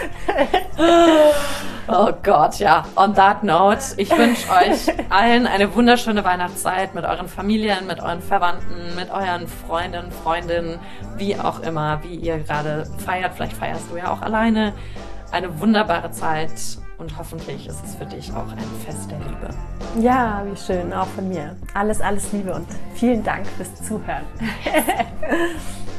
Oh Gott, ja. On that note, ich wünsche euch allen eine wunderschöne Weihnachtszeit mit euren Familien, mit euren Verwandten, mit euren Freundinnen, wie auch immer, wie ihr gerade feiert. Vielleicht feierst du ja auch alleine. Eine wunderbare Zeit und hoffentlich ist es für dich auch ein Fest der Liebe. Ja, wie schön, auch von mir. Alles Liebe und vielen Dank fürs Zuhören.